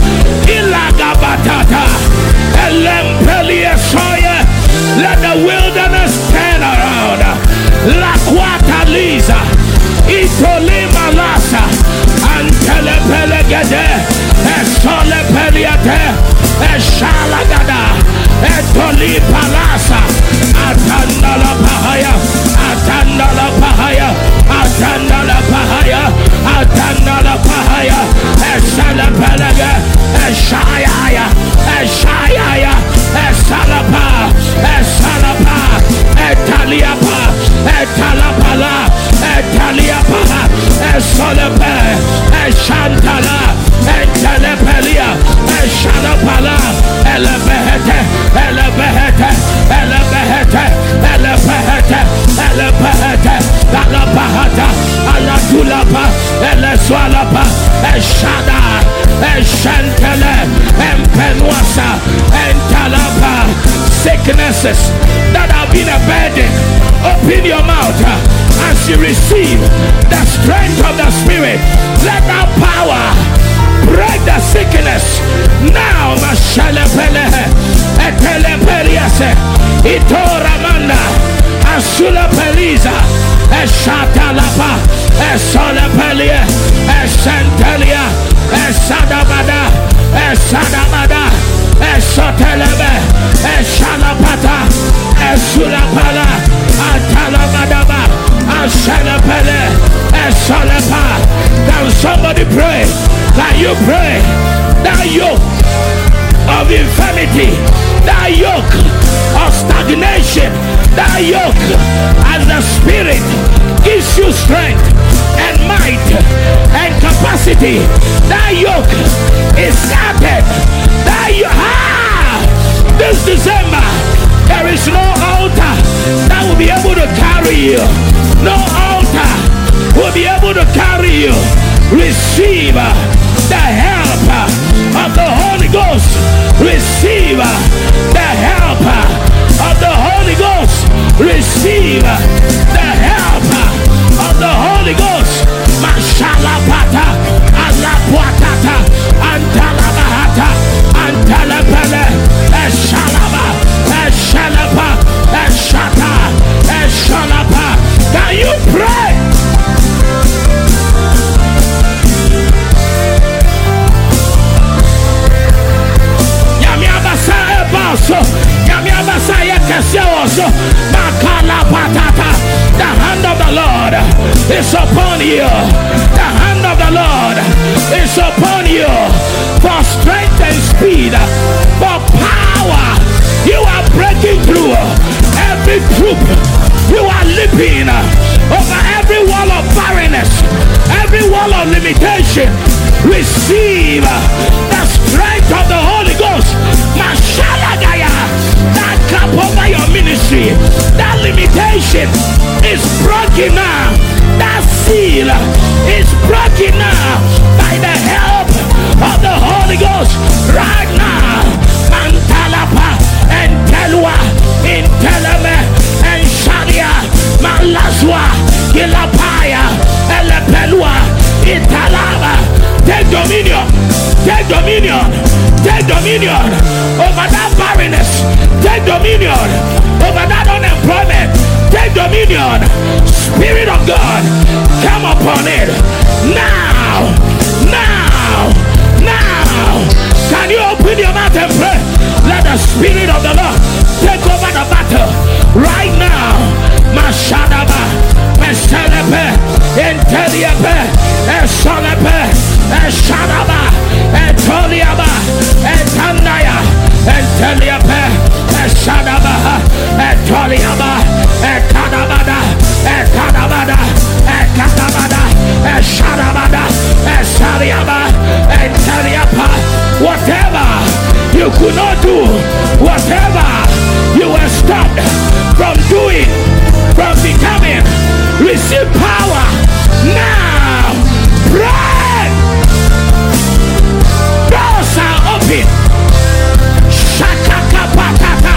Ilagabatata. Elempelia soya. Let the wilderness turn around. Lakwata Lisa. Itolima Lasa. Antelepelegede. Esolepeliate. Eshalagada. Etoli Palasa. Atandala Pahaya. Atandala Pahaya. Atandala Pahaya. Atandala Pahaya. Esalapelega. Eshaya. Eshaya. Esalapa. Esalapa. Etaliapa. Etalapala. Etaliapa. Esalape. Eshantala. Etelepelia. Eshalapala. Elebehete. Elebehete. Elebehete. Elebehete. Elebehete. Alabahata. Alatulapa. Eleswalapa. Eshada. Eshantele. Empenuasa. Entalapa. Sicknesses that have been a burden, open your mouth as you receive the strength of the Spirit. Let that power break the sickness now. Mashalepele. Etelepeliase. Itoramanda. Asula Peliza. Eshatalapa. Esolepelia. Esantelia. Esadabada. Esadabada. Esotelebe, Eshalapata, Esulapala, Antalamadaba, Ashalapele, Esalepa. Can somebody pray? Can you pray? That yoke of infirmity, that yoke of stagnation, that yoke, as the Spirit gives you strength and might and capacity, that yoke is scattered. That you ah, this December, there is no altar that will be able to carry you. No altar will be able to carry you. Receive the help of the Holy Ghost. Receive the help of the Holy Ghost. Receive the help of the Holy Ghost. Mashalapata, Alapuatata, Antalabahata, Antalapele, Eshalaba, Eshalapa, Eshata, Eshalapa. Can you pray? The hand of the Lord is upon you. The hand of the Lord is upon you for strength and speed, for power. You are breaking through every troop. You are leaping over every wall of barrenness, every wall of limitation. Receive the strength of the Holy Ghost. Mashalagaya, that cap over your ministry, that limitation is broken now. That seal is broken now by the help of the Holy Ghost right now. Mantalapa and Telua in Teleme and Shadia, Malaswa, Kilapaya, Elepelua, Italaba. Take dominion, take dominion, take dominion over that barrenness, take dominion over that unemployment, take dominion. Spirit of God, come upon it now, now, now. Can you open your mouth and pray? Let the Spirit of the Lord take over the battle right now. Mashadaba, Meshalepe, Inteliepe, Esalepe, Eshadaba, Etoliaba, Etandaya, Enteliepe, Eshadaba, Etoliaba, Ekadabada, Ekadabada, Ekadabada, Eshadabada, Esariaba, Enteliapa. Whatever you could not do, whatever you were stopped from doing, from becoming, receive power now. Pray. Doors are open. Shakakapatata.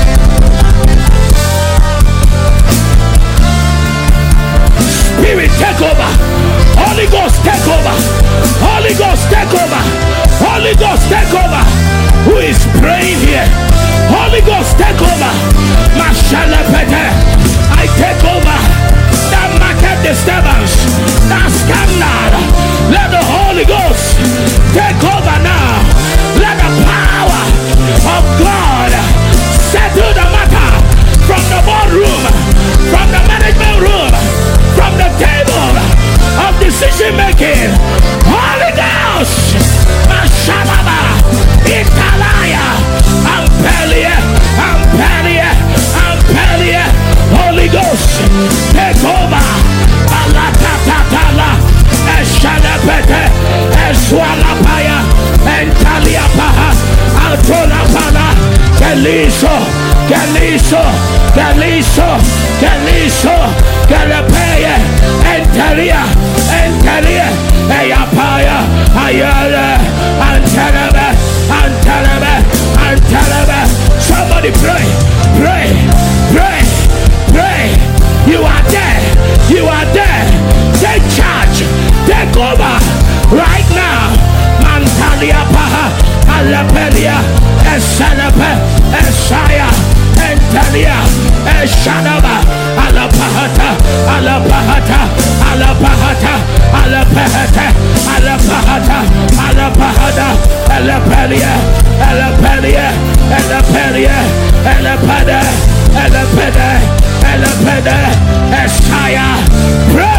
Spirit take over. Holy Ghost take over. Holy Ghost take over. Holy Ghost take over. Who is praying here? Holy Ghost take over. Mashalapete. I take over that market disturbance, that scandal. Let the Holy Ghost take over now. Let the power of God settle the matter from the boardroom, from the management room, from the table of decision making. Holy Ghost, Mashalaba, Italaya, Ampelia, Ampelia, Ampelia. Holy Ghost, take over. Alatatala, Eshalapete, Eswalapaya, Entaliapaha, Altolapala, Galiso, Galiso, Galiso, Galiso, Galapaya, Entalia, Entalia, Ayapaya, Ayala, Antalaba, Antalaba, Antalaba. Somebody pray, pray, pray, pray. You are there, you are there. Take charge, take over right now. Mantalia Paha, Alapelia, Esalape, Esaya, Entalia, Eshanaba, Alapahata, Alapahata, Alapahata, Alapahata, Alapahata, Alapahata, Elepelia, Elepelia, Elepelia, Elepede, Elepede, Elepede, Esaya. Pray,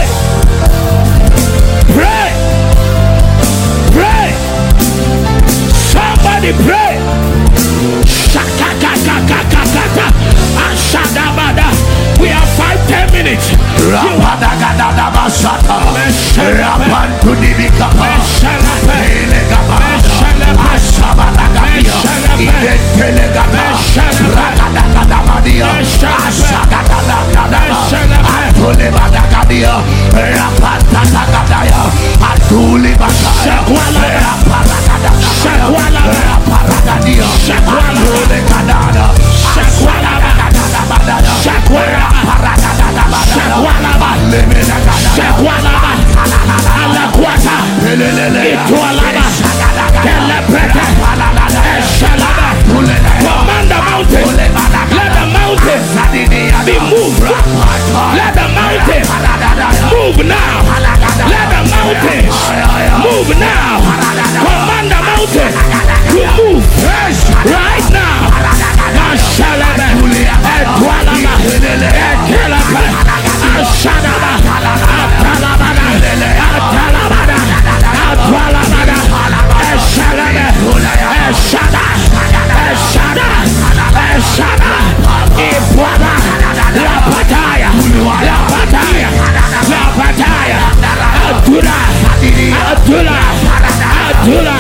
pray, pray. Somebody pray. Shakakakakakakaka, Ashadabada. We have five, ten minutes. Rapadagadamasata, Rapantudibikapa, Elegaba, Asabadagadia, Idetelegaba, Rakadakadamadia, Asakadakadakada, Atulebadagadia, Rapatakagadaya, Atulibakaya, Raparagada, Raparagadia, Atulegada, Shakwalaba, Shakwalaba, Shakwalaba, Shakwalaba, Alakwata, Itualaba, Telepreta, Eshalaba. Command the mountain. Let the mountain be moved. Let the mountain move now. Let the mountain move now. Command the mountain to move right now. Mashalaba, Etwalaba, Etelaba, Ashadaba, Atalabada, Atalabada, Atwalabada, Eshalaba, Eshada, Eshada, Eshada, Ipwada, La Pataya, La Pataya, La Pataya, Atula, Atula, Atula,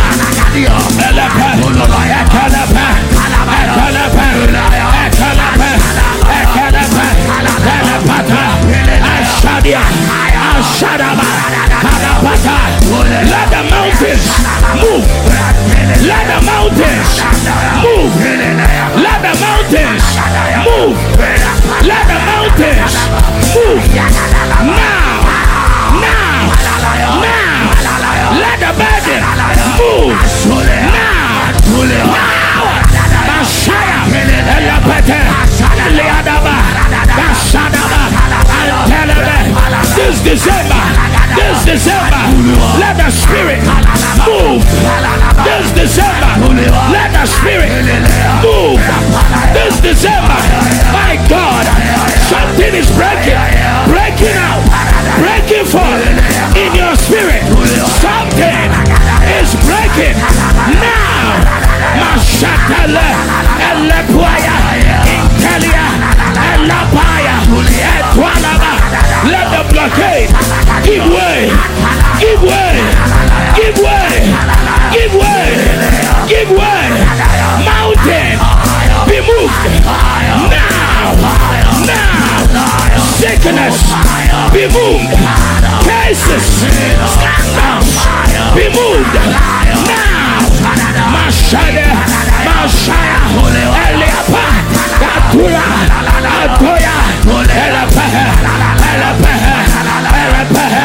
Elapa, Ekalapa, Ekalapa, Ekalapa, Ekalapa, Ekalapata, Ashadia, Ashadaba, Kalapata. Let the mountains move. Let the mountains move. Let the mountains move. Let the mountains move. Now, now, now. Let the burden move. Now, now. Messiah, Elapete, Leadaba, Gashadaba, Antelebe. This December, this December, let the Spirit move. This December, let the Spirit move. This December, my God, something is breaking, breaking out, breaking forth in your spirit. Something is breaking now. Mashatale, Elepuaya, Intelia, Elapaya, Etwalaba. Let the blockade give way, give way, give way, give way, give way. Mountain, be moved now, now. Sickness, be moved. Cases, scandals, be moved now. Mashade, Mashaya, Eliapa, Katura, Atoya, Elapehe, Elapehe, Elapehe,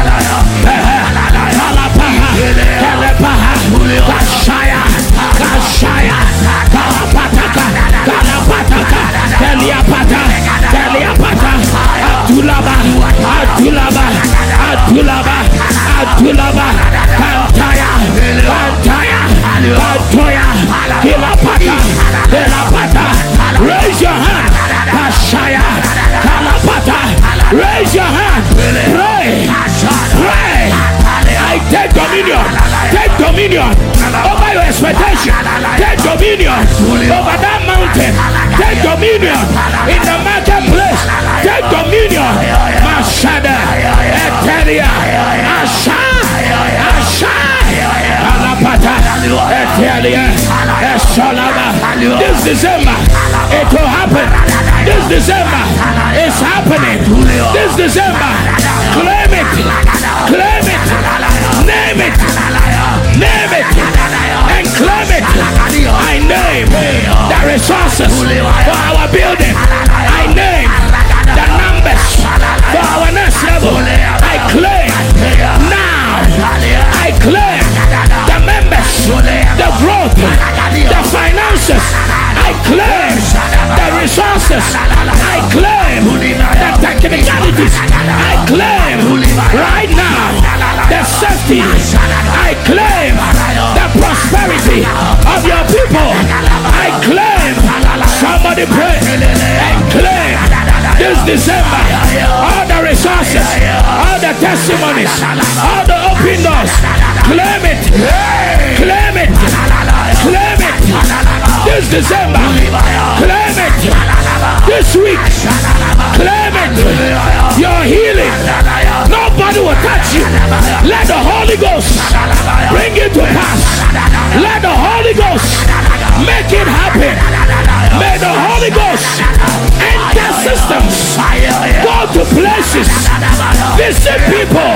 Kalapaha, Kalapaha, Kashaya, Kashaya, Kalapataka, Kalapataka, Kaliapata, Kaliapata, Atulaba, Atulaba, Atulaba, Atulaba, Kantaya, Kantaya, Kantoya, Kilapata, Kilapata. Raise your hand, Kashaya, Kalapata. Raise your hand, pray, pray. I take dominion, take dominion over your expectation, take dominion over that mountain, take dominion in the marketplace, take dominion. Mashada, Etelia, Asha, Asha, Alapata, Etelia, Eshalaba. This December, it will happen. This December, it's happening. This December, claim it, claim it, name it, name it, and claim it. I name the resources for our building. I name the numbers for our next level. I claim now. I claim the members, the growth, the finances. I claim the resources. I claim the technicalities. I claim right now the safety. I claim the prosperity. prosperity of your people. I claim, somebody pray and claim this December all the resources, all the testimonies, all the open doors. Claim it, claim it, claim it this December. Claim it this week. Claim it. Your healing, nobody will touch you. Let the Holy Ghost bring it to pass. Let the Holy Ghost make it happen. May the Holy Ghost enter systems, go to places, visit people,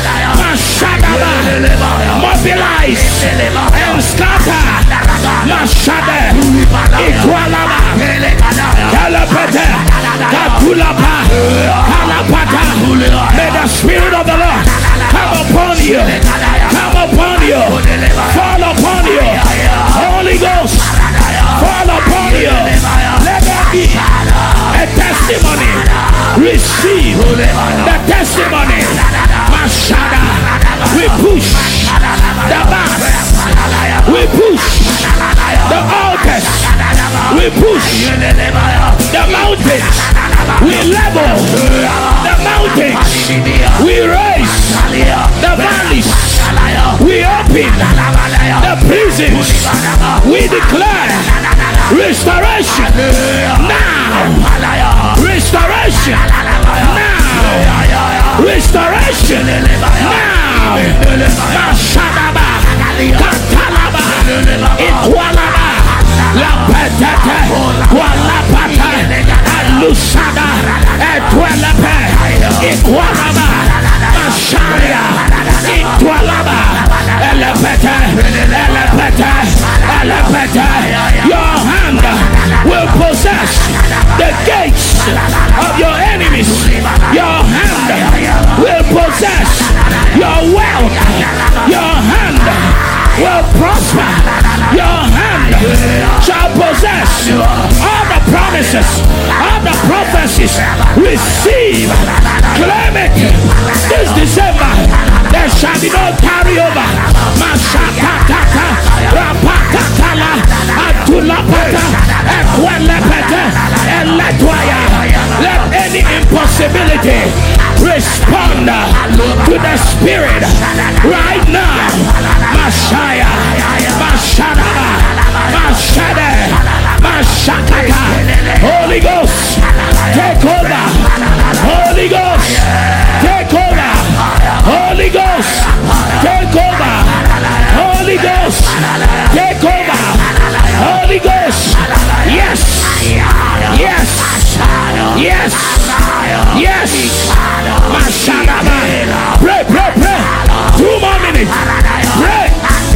mobilize and scatter. Mashade, Ikwalaba, Kalapata, Katulapa, Kalapata. May the Spirit of the Lord come upon you, come upon you, fall upon you. Holy Ghost, fall upon you. Let there be a testimony. Receive the testimony. Mashada, we push the mass, we push the altars, we push the mountains, we level the mountains, we raise the valleys, we open the prisons, we declare restoration now, restoration now, restoration now. Mashadaba, Katalaba, Ikwalaba, La Petete, Kualapata, Alusada, Etwelepe, Ikwalaba, Mashaya, Ikwalaba, Elepete, Elepete, Elepete. Your hand will possess the gates of your enemies. Your hand will possess your wealth. Your hand will prosper. Your hand shall possess all the promises, all the prophecies. Receive, claim it. This December there shall be no carryover. Mashakatata, Rapakatala, Atulapata, Ekwalepete, Eletwaya. Let any impossibility respond to the Spirit right now. Mashaya, Mashadaba, Mashade, Mashakata. Holy Ghost, take over. Holy Ghost, take over. Holy Ghost, take over. Holy Ghost, take over. Holy Ghost, yes, yes, yes, yes. Mashadaba. Pray, pray, pray. Two more minutes. Pray.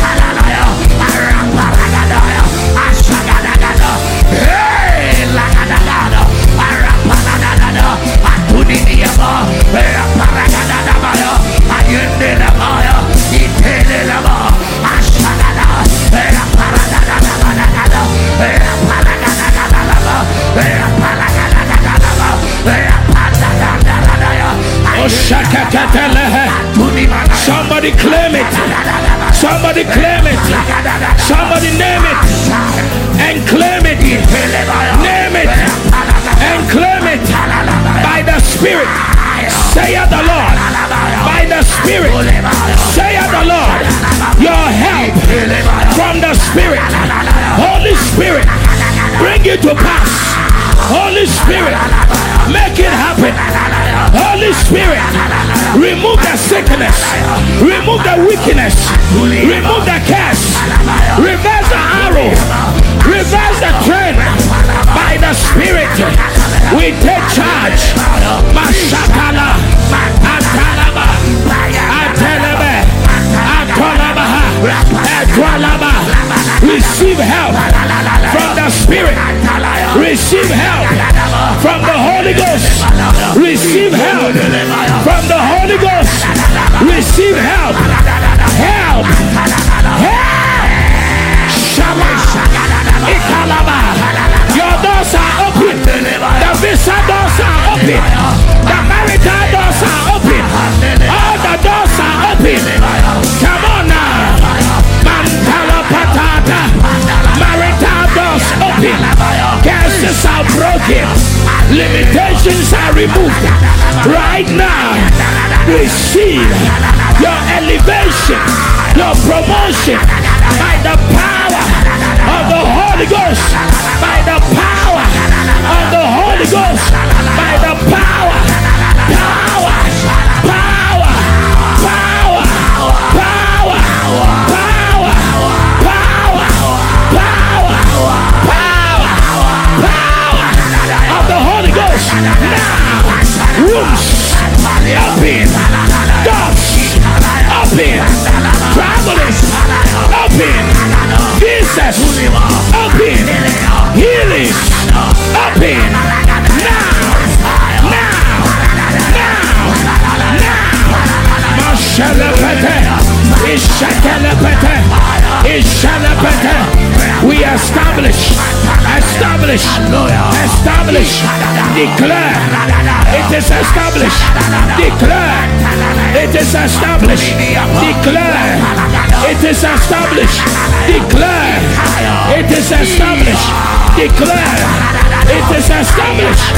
Somebody claim it. Somebody claim it. Somebody name it and claim it. Name it and claim it by the Spirit. Saith the Lord. By the Spirit. Saith the Lord. Your help from the Spirit. Holy Spirit, bring it to pass. Holy Spirit, make it happen. Holy Spirit, remove the sickness, remove the weakness, remove the curse, reverse the arrow, reverse the trend. By the Spirit, we take charge. Mashakala, Atalaba, Atelebe, Atolabaha, Atwalaba. Receive help from the Spirit. Receive help from the Holy Ghost. Receive help from the Holy Ghost. Receive help. Help. Help. Shabbat. Ikalaba. Your doors are open. The visa doors are open. The marital doors are open. All the doors are open. Come on now. Mantala patata. Curses are broken. Limitations are removed. Right now, receive your elevation, your promotion by the power of the Holy Ghost. By the power of the Holy Ghost. By the power, power, power, power, power, power, power, power, power, power of the Holy Ghost. Now, rooms open, doors open, travelers open, visas open, healings open. Now, now, now, now. Mashalapete, Ishakalapete, Ishalapete. We establish, establish, establish, declare. It is established. Declare. It is established. Declare. It is established. Declare. It is established. Declare. It is established.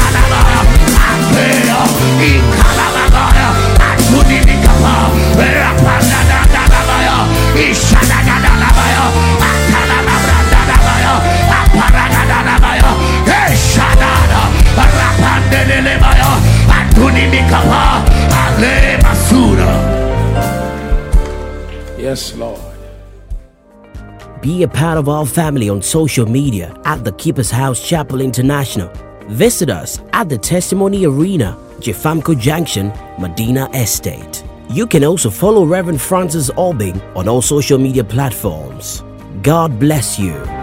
Yes, Lord. Be a part of our family on social media at the Keeper's House Chapel International. Visit us at the Testimony Arena, Jefamco Junction, Medina Estate. You can also follow Reverend Francis Albing on all social media platforms. God bless you.